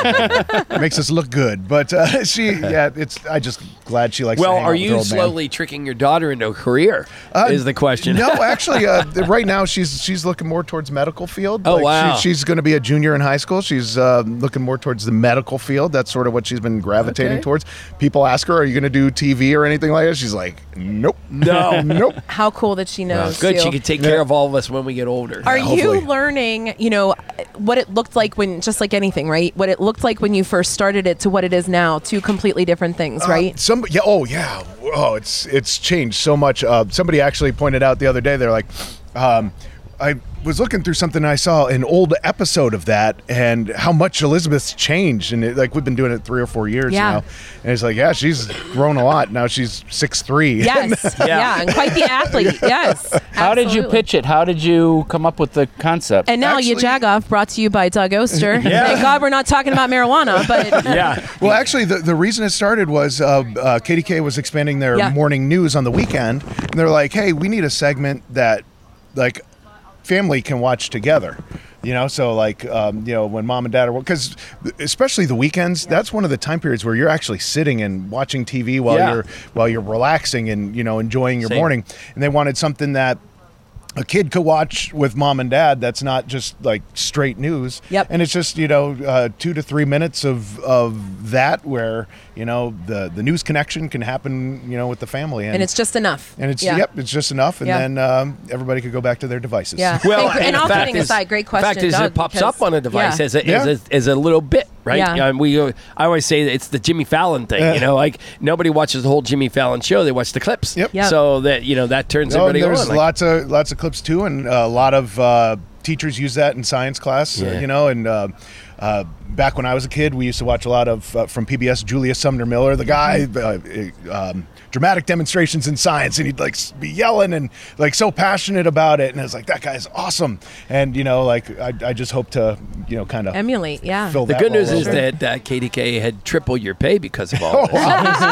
hey, makes us look good. But uh, she, yeah, it's. I just glad she likes. to Well, hang out are with her you old man. slowly tricking your daughter into a career? Uh, is the question. No, actually, uh, right now she's she's looking more towards medical field. Oh, wow. She, she's going to be a junior in high school. She's uh, looking more towards the medical field. That's sort of what she's been gravitating Okay. towards. People ask her, "Are you going to do T V or anything like that?" She's like, "Nope, No. nope." How cool that she knows. Good. too. She can take care of all of us when we get older. Are Yeah, you hopefully. learning, you know, what it looked like when, just like anything, right? What it looked like when you first started it to what it is now, two completely different things, right? Uh, some, yeah, oh yeah, oh it's it's changed so much. Uh, somebody actually pointed out the other day. They're like, um, I was looking through something and I saw an old episode of that and how much Elizabeth's changed. And it, like we've been doing it three or four years Yeah. now, and it's like, yeah, she's grown a lot. Now she's six three. Yes. yeah. And quite the athlete. Yes. How did you absolutely. pitch it? How did you come up with the concept? And now you Actually- Jagoff, brought to you by Doug Oster. Yeah. Thank God we're not talking about marijuana, but Yeah. Well, actually, the, the reason it started was uh, uh, K D K was expanding their Yeah. morning news on the weekend, and they're like, "Hey, we need a segment that, like, family can watch together." You know, so like, um, you know, when mom and dad are, because especially the weekends, that's one of the time periods where you're actually sitting and watching T V while Yeah. you're while you're relaxing and you know enjoying your Same. morning. And they wanted something that a kid could watch with mom and dad that's not just like straight news. Yep. And it's just, you know, uh, two to three minutes of, of that where, you know, the, the news connection can happen, you know, with the family. and it's just enough. and it's, yeah. yep, it's just enough. And Yeah. then um, everybody could go back to their devices. Yeah. Well, and, and the all fact kidding is- aside, great question. Fact is, Doug, it pops because- up on a device yeah. as, a, Yeah. as, a, as a little bit, right? Yeah. Um, we, uh, I always say that it's the Jimmy Fallon thing. Yeah. You know, like nobody watches the whole Jimmy Fallon show; they watch the clips. Yep. Yep. So that you know that turns Oh, and everybody there's on. Like, lots of lots of clips too, and a lot of uh, teachers use that in science class. uh, Yeah. you know, and uh, uh, back when I was a kid, we used to watch a lot of uh, from P B S. Julius Sumner Miller, the guy, uh, um, dramatic demonstrations in science, and he'd like s- be yelling and like so passionate about it, and I was like, that guy's awesome. And you know, like I, I just hope to you know kind of Emulate, yeah. fill the that good role news is over. that uh, K D K had triple your pay because of all Oh, this.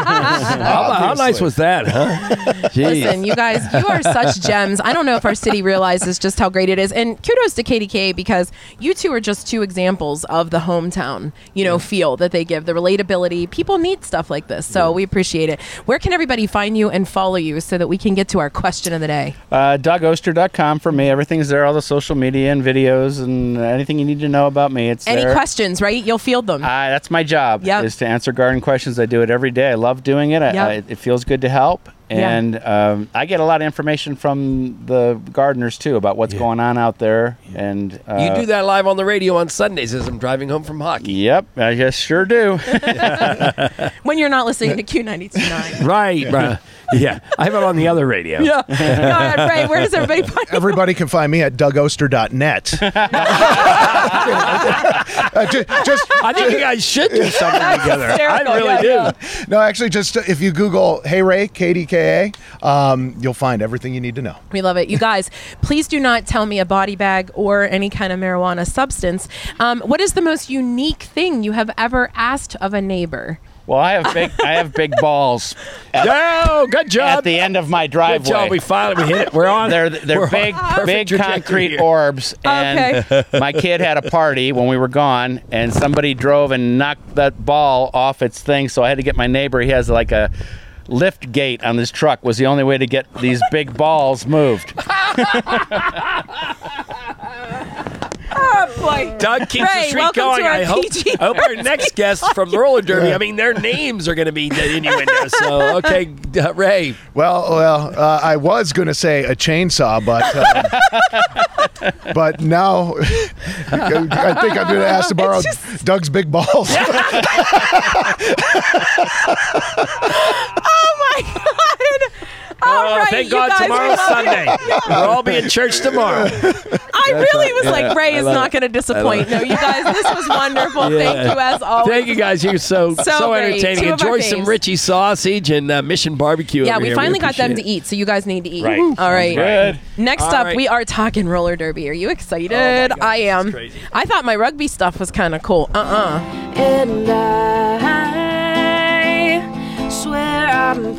how, how nice was that, huh? Jeez. Listen, you guys, you are such gems. I don't know if our city realizes just how great it is. And kudos to K D K because you two are just two examples of the hometown, you know, feel that they give, the relatability. People need stuff like this. So we appreciate it. Where can everybody find you and follow you so that we can get to our question of the day? Uh, Doug Oster dot com for me. Everything's there, all the social media and videos and anything you need to know about me. It's Any there. questions, right? You'll field them. Uh, that's my job, Yep. is to answer garden questions. I do it every day. I love doing it. I, Yep. I, it feels good to help. And um, I get a lot of information from the gardeners too about what's going on out there. And uh, You do that live on the radio on Sundays as I'm driving home from hockey. Yep, I just sure do. When you're not listening to Q ninety-two point nine. Right, right. Yeah, I have it on the other radio. Yeah. Go ahead, Ray. Where does everybody find you? Everybody can find me at doug oster dot net. uh, just, just, I think you guys should do something together. I really yeah, do. yeah. No, actually, just uh, if you Google Hey Ray, K D K A, um, you'll find everything you need to know. We love it. You guys, please do not tell me a body bag or any kind of marijuana substance. Um, what is the most unique thing you have ever asked of a neighbor? Well, I have big, I have big balls. At, oh, good job! At the end of my driveway. Good job. We finally we hit it. We're on. They're they're We're big, big concrete here. orbs. And okay. My kid had a party when we were gone, and somebody drove and knocked that ball off its thing. So I had to get my neighbor. He has like a lift gate on this truck. Was the only way to get these big balls moved. Oh, boy. Doug keeps Ray, the streak welcome going. to our I hope, P G I hope our next guest from the roller derby, I mean, their names are going to be the innuendo. So, okay, uh, Ray. Well, well, uh, I was going to say a chainsaw, but um, but now I think I'm going to ask to borrow just... Doug's big balls. Oh, my God. All oh, right, thank you God guys, tomorrow's Sunday. Yeah. We'll all be in church tomorrow. I really was like, Ray is not going to disappoint. No, you guys, this was wonderful. Yeah. Thank you as always. Thank you guys. You're so so, So great. entertaining. Two of our Enjoy some faves. Richie sausage and uh, Mission Barbecue. Yeah, over we here. finally got them appreciate to eat, so you guys need to eat. Right. All right. Good. Next All up, right. we are talking roller derby. Are you excited? Oh my God, I am. this is crazy. I thought my rugby stuff was kind of cool. Uh-uh. And I swear I'm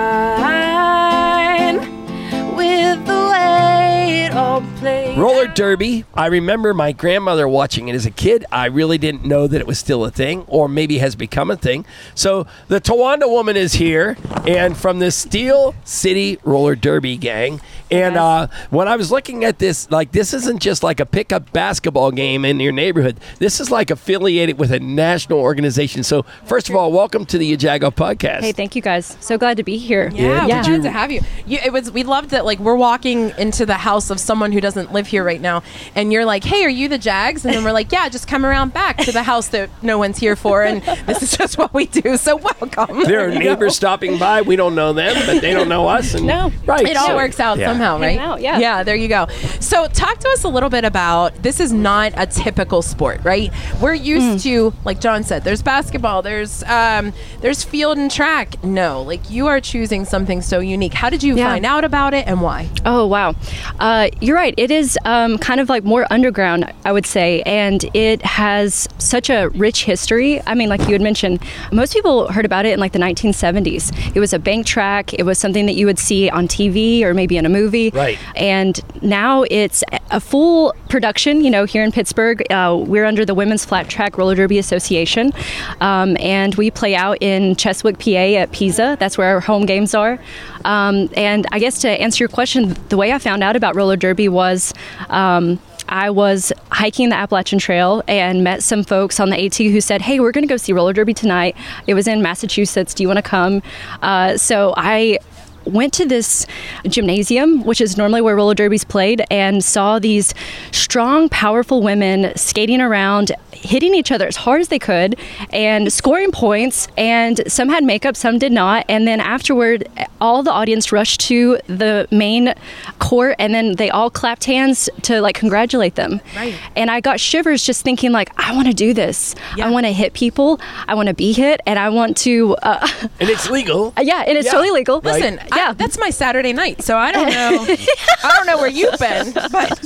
fine with the way it all plays. Roller derby. I remember my grandmother watching it as a kid. I really didn't know that it was still a thing, or maybe has become a thing. So the Towanda woman is here, and from the Steel City Roller Derby gang. And uh, when I was looking at this, like, this isn't just like a pickup basketball game in your neighborhood. This is like affiliated with a national organization. So first of all, welcome to the Jago podcast. Hey, thank you guys. So glad to be here. Yeah, Yeah, we're did glad you- to have you. you. It was. We loved that. Like, we're walking into the house of someone who doesn't live here right now, and you're like, "Hey, are you the Jags?" And then we're like, "Yeah, just come around back to the house that no one's here for." And this is just what we do. So welcome. There are you go. neighbors stopping by. We don't know them, but they don't know us. And, No. right. It all so- works out yeah. somehow, right? Hang out, yeah. Yeah, there you go. So talk to us a little bit about, this is not a typical sport, right? We're used to, like John said, there's basketball, there's um, there's field and track. No, like you are choosing something so unique. How did you Yeah. find out about it and why? Oh, wow. Uh, you're right. It is um, kind of like more underground, I would say. And it has such a rich history. I mean, like you had mentioned, most people heard about it in like the nineteen seventies. It was a bank track. It was something that you would see on T V or maybe in a movie. Right. And now it's a full production, you know, here in Pittsburgh. Uh, we're under the Women's Flat Track Roller Derby Association. Um, and we play out in Cheswick, P A at Pisa. That's where our home games are. Um, and I guess to answer your question, the way I found out about roller derby was um, I was hiking the Appalachian Trail and met some folks on the AT who said, hey, we're going to go see roller derby tonight. It was in Massachusetts. Do you want to come? Uh, so I went to this gymnasium, which is normally where roller derby's played, and saw these strong, powerful women skating around, hitting each other as hard as they could and scoring points. And some had makeup, some did not. And then afterward, all the audience rushed to the main court, and then they all clapped hands to like congratulate them. Right. And I got shivers just thinking like, I want to do this. Yeah. I want to hit people. I want to be hit, and I want to. Uh, And it's legal. yeah, and it's Yeah. totally legal. Listen, I- yeah, that's my Saturday night, so I don't know. I don't know where you've been, but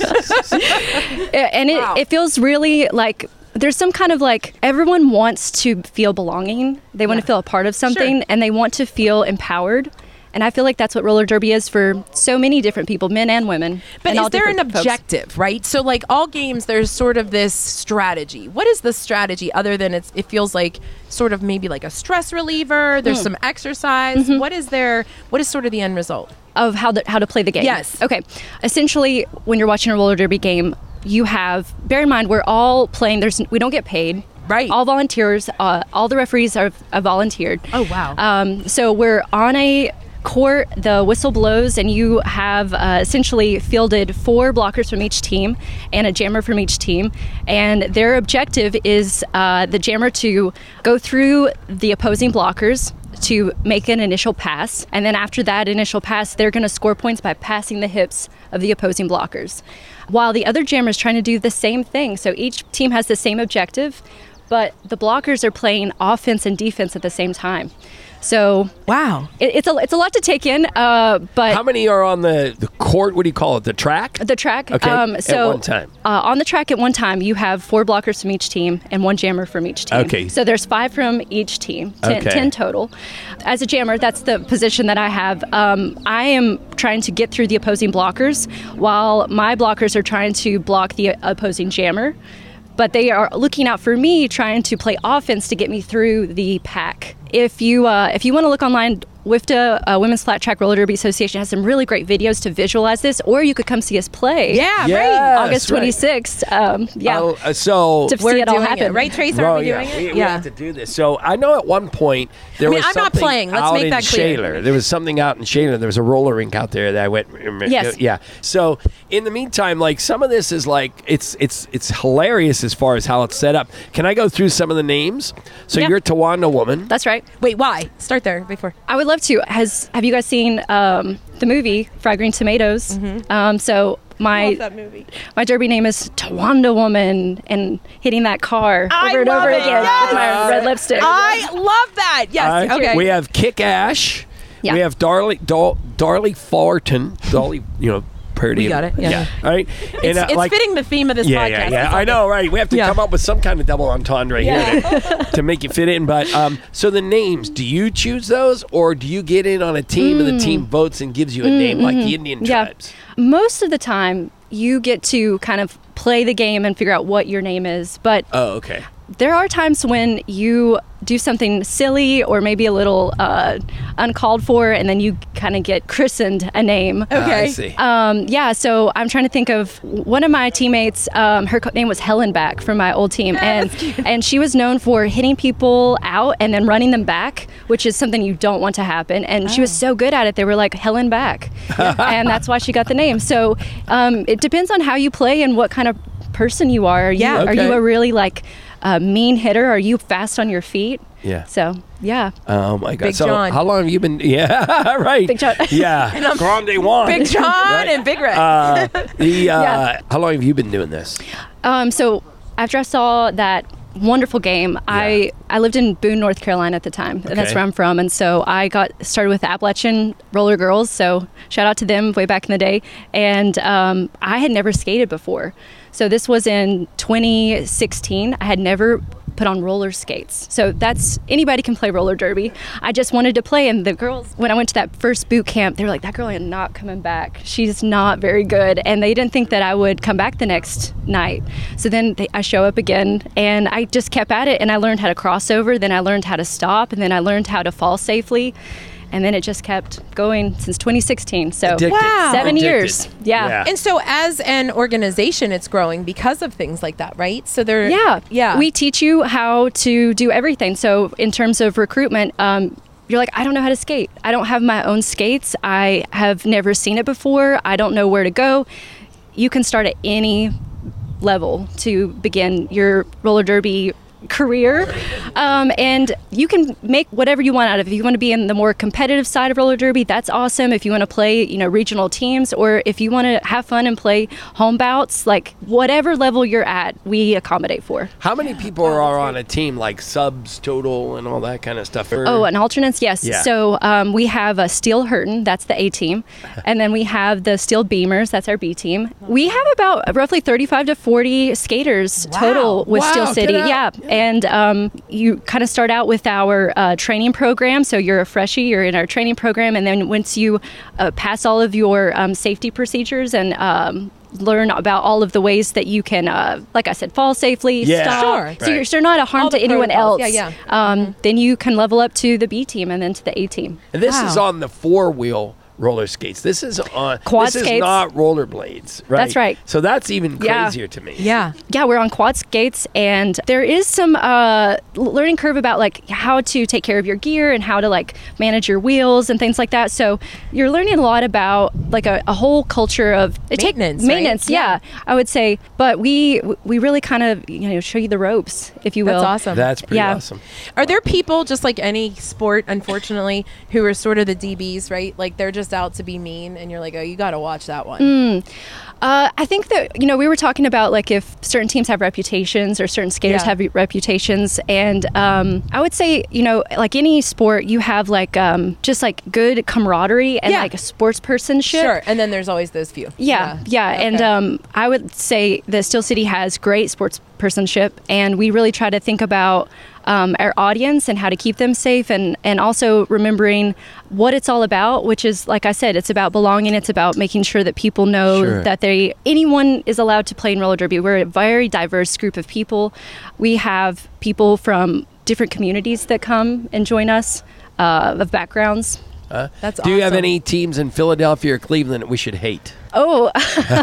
and it, Wow. it feels really like there's some kind of like everyone wants to feel belonging. They want Yeah. to feel a part of something, Sure. and they want to feel empowered. And I feel like that's what roller derby is for so many different people, men and women. But and all is there an different folks. objective, right? So like all games, there's sort of this strategy. What is the strategy other than it's, it feels like sort of maybe like a stress reliever, there's Mm. some exercise. Mm-hmm. What is there, what is sort of the end result? Of how the, how to play the game? Yes. Okay. Essentially, when you're watching a roller derby game, you have, bear in mind, we're all playing, There's we don't get paid. Right. All volunteers, uh, all the referees are, are volunteered. Oh, wow. Um, so we're on a court, the whistle blows, and you have uh, essentially fielded four blockers from each team and a jammer from each team. And their objective is uh, the jammer to go through the opposing blockers to make an initial pass. And then after that initial pass, they're going to score points by passing the hips of the opposing blockers, while the other jammer is trying to do the same thing. So each team has the same objective, but the blockers are playing offense and defense at the same time. So wow, it, it's a it's a lot to take in. Uh, but how many are on the, the court? What do you call it? The track? The track. Okay. Um, so at one time. Uh, on the track at one time, you have four blockers from each team and one jammer from each team. Okay. So there's five from each team. Ten, Okay. ten total. As a jammer, that's the position that I have. Um, I am trying to get through the opposing blockers, while my blockers are trying to block the opposing jammer. But they are looking out for me, trying to play offense to get me through the pack. If you uh, if you want to look online, W I F T A, uh, Women's Flat Track Roller Derby Association, has some really great videos to visualize this, or you could come see us play. Yeah, Yes, right. August twenty-sixth. Um, yeah. Oh, uh, so to We're see it all doing happen. it, right, Trace? Aren't Well, we yeah, doing we, it? we have to do this. So I know at one point there I mean, was I'm not something playing. Let's out make in that clear. Shaler. There was something out in Shaler. There was a roller rink out there that I went. Yes. Yeah. So in the meantime, like some of this is like it's it's it's hilarious as far as how it's set up. Can I go through some of the names? So Yeah. you're a Tawanda woman. That's right. Wait, why? Start there before. I would love to. Has Have you guys seen um, the movie Fried Green Tomatoes? Um, so my Love that movie. my derby name is Tawanda Woman, and hitting that car I over and love over it. again Yes. with my red lipstick. I love that. Yes. Uh, okay. We have Kick Ash. Yeah. We have Darley Dar- Darley Fullerton. Dolly, you know, Purdy. We got it, yeah. All right. it's uh, it's like- fitting the theme of this yeah, podcast. Yeah, yeah, It's I okay. know, right? We have to Yeah. come up with some kind of double entendre Yeah. here to, to make it fit in. But um, so the names, do you choose those, or do you get in on a team and the team votes and gives you a name like the Indian Mm. Yeah. tribes? Most of the time, you get to kind of play the game and figure out what your name is. But Oh, okay. there are times when you do something silly or maybe a little uh, uncalled for, and then you kind of get christened a name. Okay. I see. Um, yeah, so I'm trying to think of one of my teammates. Um, her co- name was Helen Back from my old team, and and she was known for hitting people out and then running them back, which is something you don't want to happen. And she was so good at it, they were like Helen Back, and that's why she got the name. So um, it depends on how you play and what kind of person you are. Are you, Yeah. are you Okay. a really like uh, mean hitter? Are you fast on your feet? Yeah. So yeah. Oh my God! Big so John. how long have you been? Yeah, right. Big John. Yeah, And I'm- Grande Juan. Big John Right? and Big Red. Uh, the uh, Yeah. how long have you been doing this? Um, so after I saw that wonderful game, I I lived in Boone, North Carolina at the time. And that's Okay. where I'm from. And so I got started with the Appalachian Roller Girls. So shout out to them way back in the day. And um, I had never skated before. So this was in twenty sixteen. I had never put on roller skates. So that's, anybody can play roller derby. I just wanted to play, and the girls, when I went to that first boot camp, they were like, that girl is not coming back. She's not very good. And they didn't think that I would come back the next night. So then they, I show up again, and I just kept at it, and I learned how to cross over, then I learned how to stop, and then I learned how to fall safely. And then it just kept going since twenty sixteen. So Addicted. Wow. seven Addicted. years. Yeah. Yeah. And so, as an organization, it's growing because of things like that, right? So they're Yeah. yeah. We teach you how to do everything. So in terms of recruitment, um, you're like, I don't know how to skate. I don't have my own skates. I have never seen it before. I don't know where to go. You can start at any level to begin your roller derby career, um, and you can make whatever you want out of it. If you want to be in the more competitive side of roller derby, that's awesome. If you want to play, you know, regional teams, or if you want to have fun and play home bouts, like whatever level you're at, we accommodate for. How many people are on a team, like subs total and all that kind of stuff? Or- Oh, and alternates, yes. Yeah. So um, we have a Steel Hurton, that's the A team, and then we have the Steel Beamers, that's our B team. We have about roughly thirty-five to forty skaters Wow. total with Wow, Steel get City. out. Yeah, and um, you kind of start out with our uh, training program. So you're a freshie, you're in our training program, and then once you uh, pass all of your um, safety procedures and um, learn about all of the ways that you can, uh, like I said, fall safely, Yeah. stop. Sure. So you're, so you're not a harm All to the anyone protocols. else. Yeah, yeah. Um, Then you can level up to the B team and then to the A team. And this is Wow. on the four wheel roller skates. This is on Quad this skates. is not rollerblades, right? That's right. So that's even Yeah. crazier to me. Yeah. Yeah, we're on quad skates, and there is some uh, learning curve about like how to take care of your gear and how to like manage your wheels and things like that. So you're learning a lot about like a, a whole culture of it take- Maintenance, right? maintenance, yeah. I would say. But we we really kind of you know show you the ropes, if you will. That's awesome. That's pretty Yeah. awesome. Are there people, just like any sport, unfortunately, who are sort of the D Bs, right? Like they're just out to be mean, and you're like, oh, you got to watch that one. Mm. Uh, I think that, you know, we were talking about like if certain teams have reputations or certain skaters Yeah. have reputations. And um, I would say, you know, like any sport, you have like um, just like good camaraderie and Yeah. like a sportspersonship. Sure. And then there's always those few. Yeah, yeah. And Okay. um, I would say that Steel City has great sportspersonship, and we really try to think about um, our audience and how to keep them safe, and, and also remembering what it's all about, which is, like I said, it's about belonging. It's about making sure that people know Sure. that they anyone is allowed to play in roller derby. We're a very diverse group of people. We have people from different communities that come and join us, uh, of backgrounds. Uh, That's Do you have awesome. any teams in Philadelphia or Cleveland that we should hate? Oh,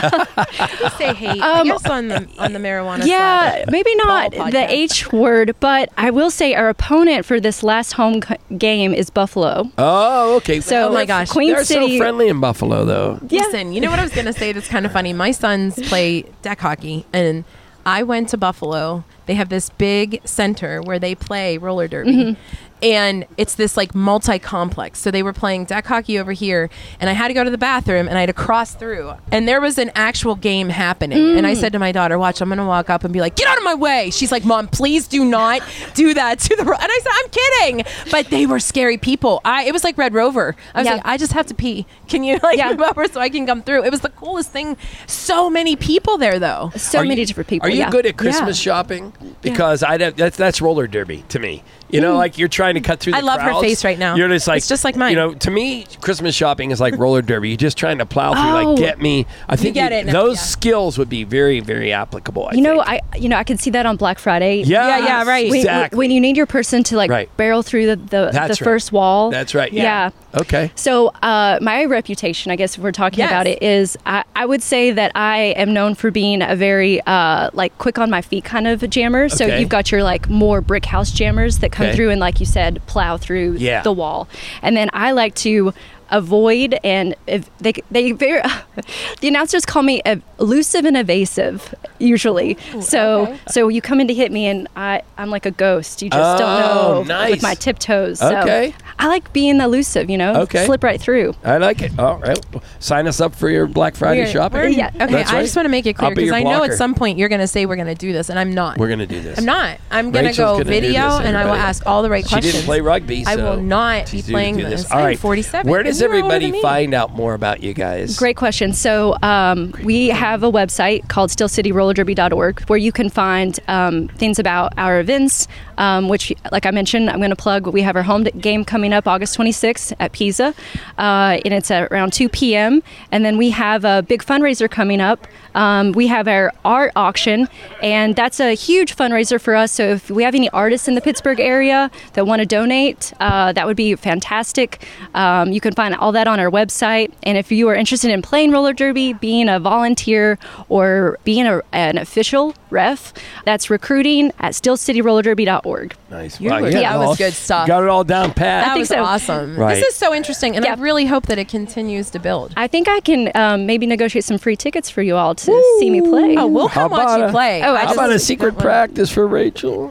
You say hate. I Um, guess on the on the marijuana yeah, side. maybe not Ball the podcast. H word, but I will say our opponent for this last home c- game is Buffalo. Oh, okay. So, Oh my they're- gosh. Queen they're City. so friendly in Buffalo, though. Yeah. Listen, you know what I was going to say that's kind of funny? My sons play deck hockey, and I went to Buffalo. They have this big center where they play roller derby. Mm-hmm. And it's this like multi-complex. So they were playing deck hockey over here, and I had to go to the bathroom, and I had to cross through. And there was an actual game happening. Mm. And I said to my daughter, watch, I'm going to walk up and be like, get out of my way. She's like, Mom, please do not do that to the ro-" And I said, I'm kidding. But they were scary people. I It was like Red Rover. I was Yeah. like, I just have to pee. Can you like Yeah. move over so I can come through? It was the coolest thing. So many people there, though. So Are many you- different people. Are you yeah. good at Christmas Yeah. shopping? Because I don't, that's that's roller derby to me. You know, like you're trying to cut through. I the love her crowds. face right now. You're just like It's just like mine. You know, to me, Christmas shopping is like roller derby. You're just trying to plow through. Oh. Like, get me. I think get you- it now, those yeah. skills would be very, very applicable. I You know, think. I you know I can see that on Black Friday. Yeah, Yeah, yeah, right. When, Exactly. when you need your person to like Right. barrel through the the, That's the right. first wall. That's right. Yeah. Okay. So uh, my reputation, I guess, if we're talking Yes. about it, is I, I would say that I am known for being a very uh, like quick on my feet kind of jammer. So Okay. you've got your like more brick house jammers that come Okay. through and, like you said, plow through Yeah. the wall. And then I like to avoid and if they they very the announcers call me elusive and evasive usually. So okay. so you come in to hit me and I I'm like a ghost. You just Oh, don't know nice. with my tiptoes. So Okay. I like being elusive, you know, Okay. slip right through. I like it. All right. Well, sign us up for your Black Friday We're- shopping. we're- Yeah. Okay, That's I right. just want to make it clear I'll be because your I know blocker. at some point you're going to say we're going to do this, and I'm not. We're going to do this. I'm not. I'm going to Rachel's go gonna do video, this, and I will everybody. ask all the right She questions. didn't play rugby, I so will not be she's due to playing do this. All I'm right. forty-seven. Where and does you're older everybody than me. find out more about you guys? Great question. So um, we have a website called steel city roller derby dot org where you can find um, things about our events, um, which, like I mentioned, I'm going to plug. We have our home game coming up August twenty-sixth at Pisa, uh, and it's at around two p.m. And then we have a big fundraiser coming up. Um, we have our art auction, and that's a huge fundraiser for us. So if we have any artists in the Pittsburgh area that want to donate, uh, that would be fantastic. Um, you can find all that on our website. And if you are interested in playing roller derby, being a volunteer, or being a, an official ref, that's recruiting at steel city roller derby dot org. Nice. You Wow, were- you got yeah, it that was all- good stuff. Got it all down pat. That think was so. awesome. Right. This is so interesting, and Yeah. I really hope that it continues to build. I think I can um, maybe negotiate some free tickets for you all to see me play. Oh, we'll How come watch about you a- play. Oh, I I How just- about a just secret don't wanna- practice for Rachel?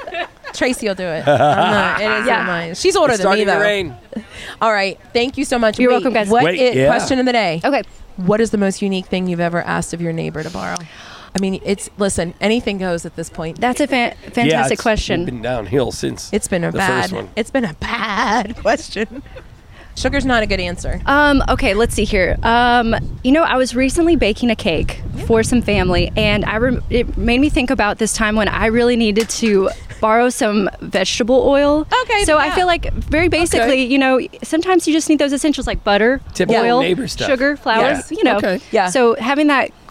Tracy will do it. I'm not. It isn't Yeah. mine. She's older It's than me, starting to though. rain. All right. Thank you so much. You're Wait, welcome, guys. What Wait, i- yeah. question of the day? Okay. What is the most unique thing you've ever asked of your neighbor to borrow? I mean, it's listen. Anything goes at this point. That's a fan- Yeah, fantastic it's question. been downhill since It's been a the bad. first one. It's been a bad question. Sugar's not a good answer. Um, okay, let's see here. Um, you know, I was recently baking a cake for some family, and I rem- it made me think about this time when I really needed to borrow some vegetable oil. Okay, So I yeah. feel like very basically, Okay. you know, sometimes you just need those essentials like butter, Typical oil, neighbor stuff. sugar, flowers, Yeah. you know. Okay. Yeah. So having that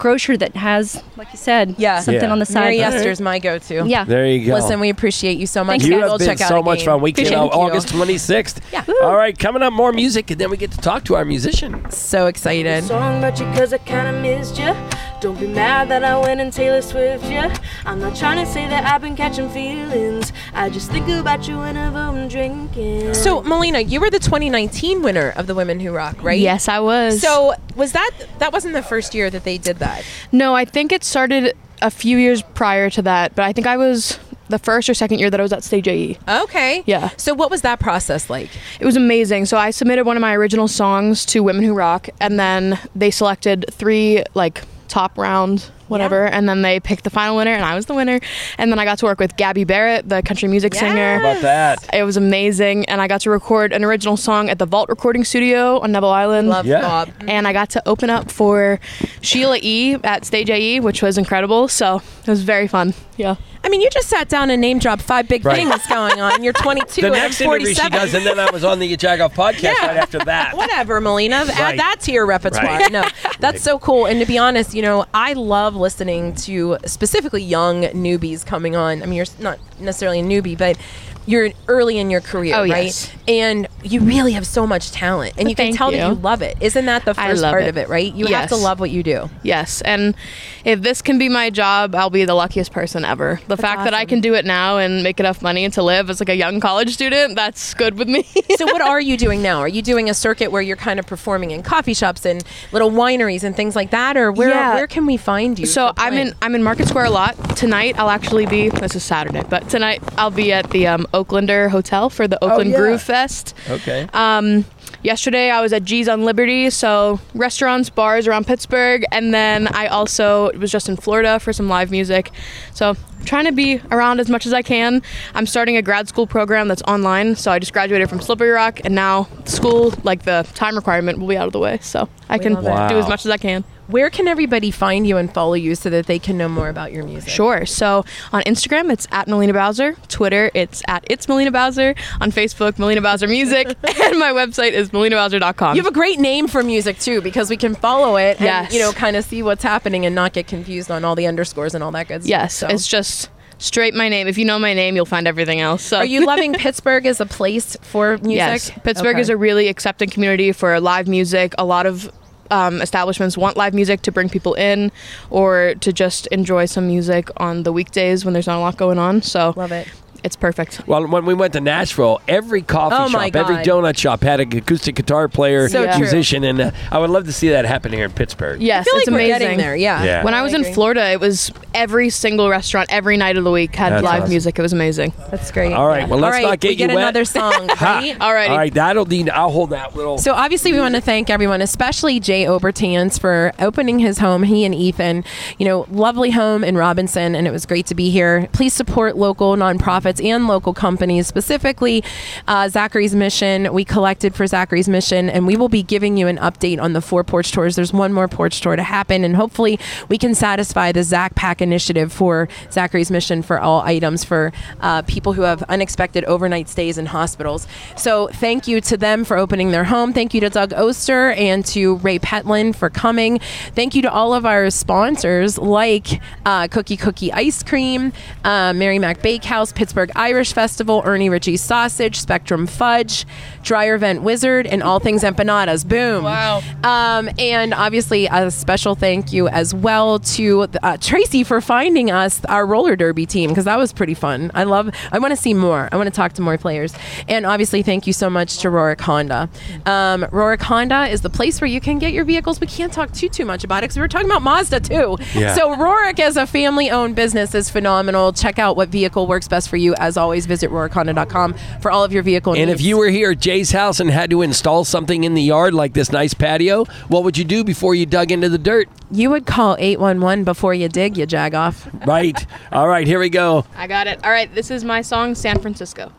grocer that has, like you said, Yeah. something Yeah. on the side. Mary Esther's my go-to. Yeah. There you go. Listen, we appreciate you so much. You guys. have We'll been check out so a much game. fun. We can Thank you. August twenty-sixth. Yeah. All right, coming up, more music, and then we get to talk to our musician. So excited. Song about you cause I kinda missed you. Don't be mad that I went and Taylor Swift ya. I'm not trying to say that I've been catching feelings. I just think about you whenever I'm drinking. So, Melina, you were the twenty nineteen winner of the Women Who Rock, right? Yes, I was. So, was that that wasn't the first year that they did that? No, I think it started a few years prior to that, but I think I was the first or second year that I was at Stage A E. Okay. Yeah. So, what was that process like? It was amazing. So I submitted one of my original songs to Women Who Rock, and then they selected three like top round whatever, and then they picked the final winner, and I was the winner. And then I got to work with Gabby Barrett, the country music singer. How about that? It was amazing, and I got to record an original song at the Vault Recording Studio on Neville Island. Love Yeah. Bob. And I got to open up for Sheila E. at Stage A E, which was incredible. So it was very fun. Yeah. I mean, you just sat down and name dropped five big Right. things going on. You're twenty-two The and I'm next interview she forty-seven. does, and then I was on the Jagoff podcast right after that. Whatever, Melina. Right. Add that to your repertoire. Right. No, that's so cool. And to be honest, you know, I love listening to specifically young newbies coming on. I mean, you're not necessarily a newbie, but you're early in your career, Oh, right? yes. And you really have so much talent, and you can Thank tell that you. you love it. Isn't that the I first love part it. of it, right? You have Yes. to love what you do. Yes, and if this can be my job, I'll be the luckiest person ever. The fact that I awesome. can do it now and make enough money to live as like a young college student, that's good with me. So what are you doing now? Are you doing a circuit where you're kind of performing in coffee shops and little wineries and things like that, or where Yeah. where can we find you? So for I'm playing? in I'm in Market Square a lot. Tonight I'll actually be this is Saturday, but tonight I'll be at the um, Oaklander Hotel for the Oakland yeah. Groove Fest. Okay. Um, yesterday I was at G's on Liberty, so restaurants, bars around Pittsburgh, and then I also was just in Florida for some live music. So trying to be around as much as I can. I'm starting a grad school program that's online, so I just graduated from Slippery Rock, and now school, like the time requirement, will be out of the way, so I We can love it. do as Wow. much as I can. Where can everybody find you and follow you so that they can know more about your music? Sure. So on Instagram, it's at Melina Bowser. Twitter, it's at It's Melina Bowser. On Facebook, Melina Bowser Music. And my website is melina bowser dot com. You have a great name for music too, because we can follow it and Yes. you know kind of see what's happening and not get confused on all the underscores and all that good stuff. Yes, So. it's just straight my name. If you know my name, you'll find everything else. So. Are you loving Pittsburgh as a place for music? Yes. Pittsburgh Okay. is a really accepting community for live music. A lot of um, establishments want live music to bring people in or to just enjoy some music on the weekdays when there's not a lot going on. So Love it. it's perfect. Well, when we went to Nashville, every coffee Oh my shop, every God. donut shop had an acoustic guitar player, So true. musician, and uh, I would love to see that happen here in Pittsburgh. Yes, I feel it's like we're amazing. getting there. Yeah. Yeah. When I was in agree. Florida, it was every single restaurant, every night of the week had That's live awesome. music. It was amazing. That's great. All right, well, let's all right, not get we get you wet. another song. Ha. Ready? Alrighty. All right, that'll need. I'll hold that little. So obviously we want to thank everyone, especially Jay Obertans for opening his home. He and Ethan, you know, lovely home in Robinson, and it was great to be here. Please support local nonprofits and local companies, specifically uh, Zachary's Mission. We collected for Zachary's Mission, and we will be giving you an update on the four porch tours. There's one more porch tour to happen, and hopefully we can satisfy the Zach Pack initiative for Zachary's Mission for all items for uh, people who have unexpected overnight stays in hospitals. So thank you to them for opening their home. Thank you to Doug Oster and to Ray Petlin for coming. Thank you to all of our sponsors like uh, Cookie Cookie Ice Cream, uh, Mary Mac Bakehouse, Pittsburgh Irish Festival, Ernie Ritchie's Sausage, Spectrum Fudge, Dryer Vent Wizard, and All Things Empanadas. Boom. Wow. Um, and obviously a special thank you as well to uh, Tracy for finding us our roller derby team, because that was pretty fun. I love, I want to see more. I want to talk to more players. And obviously thank you so much to Rorick Honda. Um, Rorick Honda is the place where you can get your vehicles. We can't talk too, too much about it because we were talking about Mazda too. Yeah. So Rorick as a family owned business is phenomenal. Check out what vehicle works best for you. As always, visit rorick honda dot com for all of your vehicle And needs. if you were here at Jay's house and had to install something in the yard like this nice patio, what would you do before you dug into the dirt? You would call eight one one before you dig, you jagoff. Right. All right, here we go. I got it. All right, this is my song, San Francisco.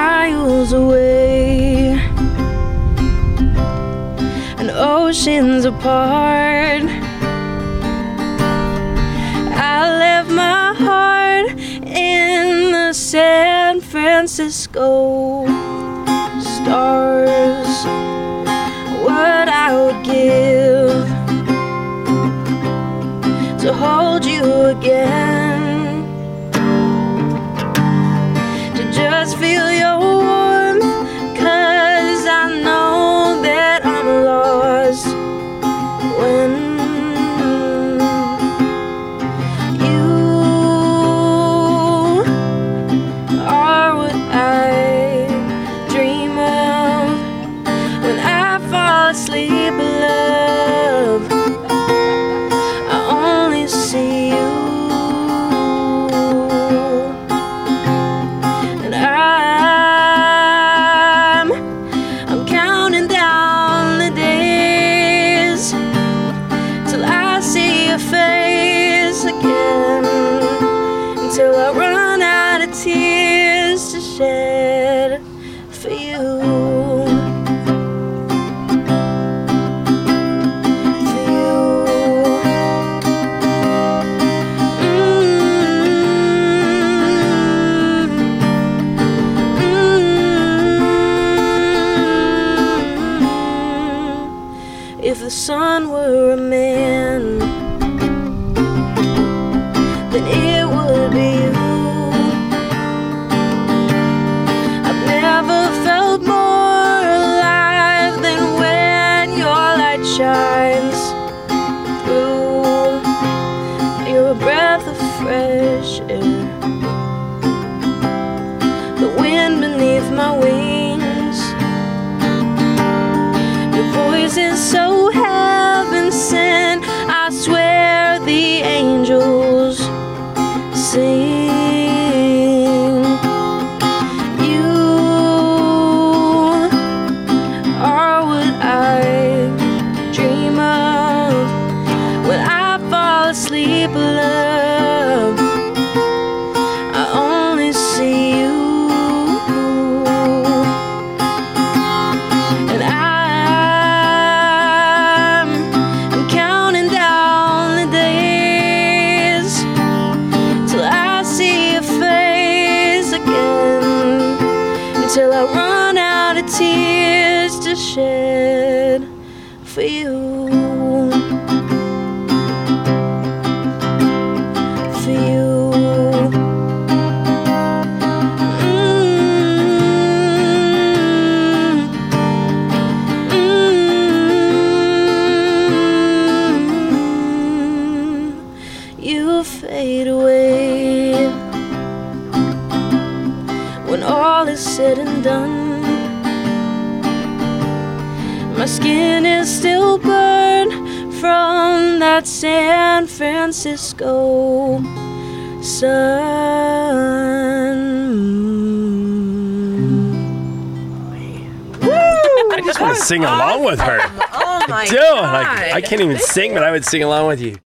Miles away and oceans of apart. I left my heart in the San Francisco stars. What I would give to hold you again, to just feel your warmth, 'cause I know that I'm lost when sleep, love. I only see you, and I'm I'm counting down the days till I see your face again, until I run out of tears to shed for you. If the sun were a man, then it would be you. I've never felt more alive than when your light shines through. You're a breath of fresh air, the wind beneath my wings. Your voice is so heaven sent, I swear the angels sing. You are what I dream of when I fall asleep, love. I only see you. Till I run out of tears to shed for you, for you. Mm-hmm. Mm-hmm. You fade away when all is said and done. My skin is still burned from that San Francisco sun. I just want to sing along with her. Oh my I do. God. Like, I can't even sing, but I would sing along with you.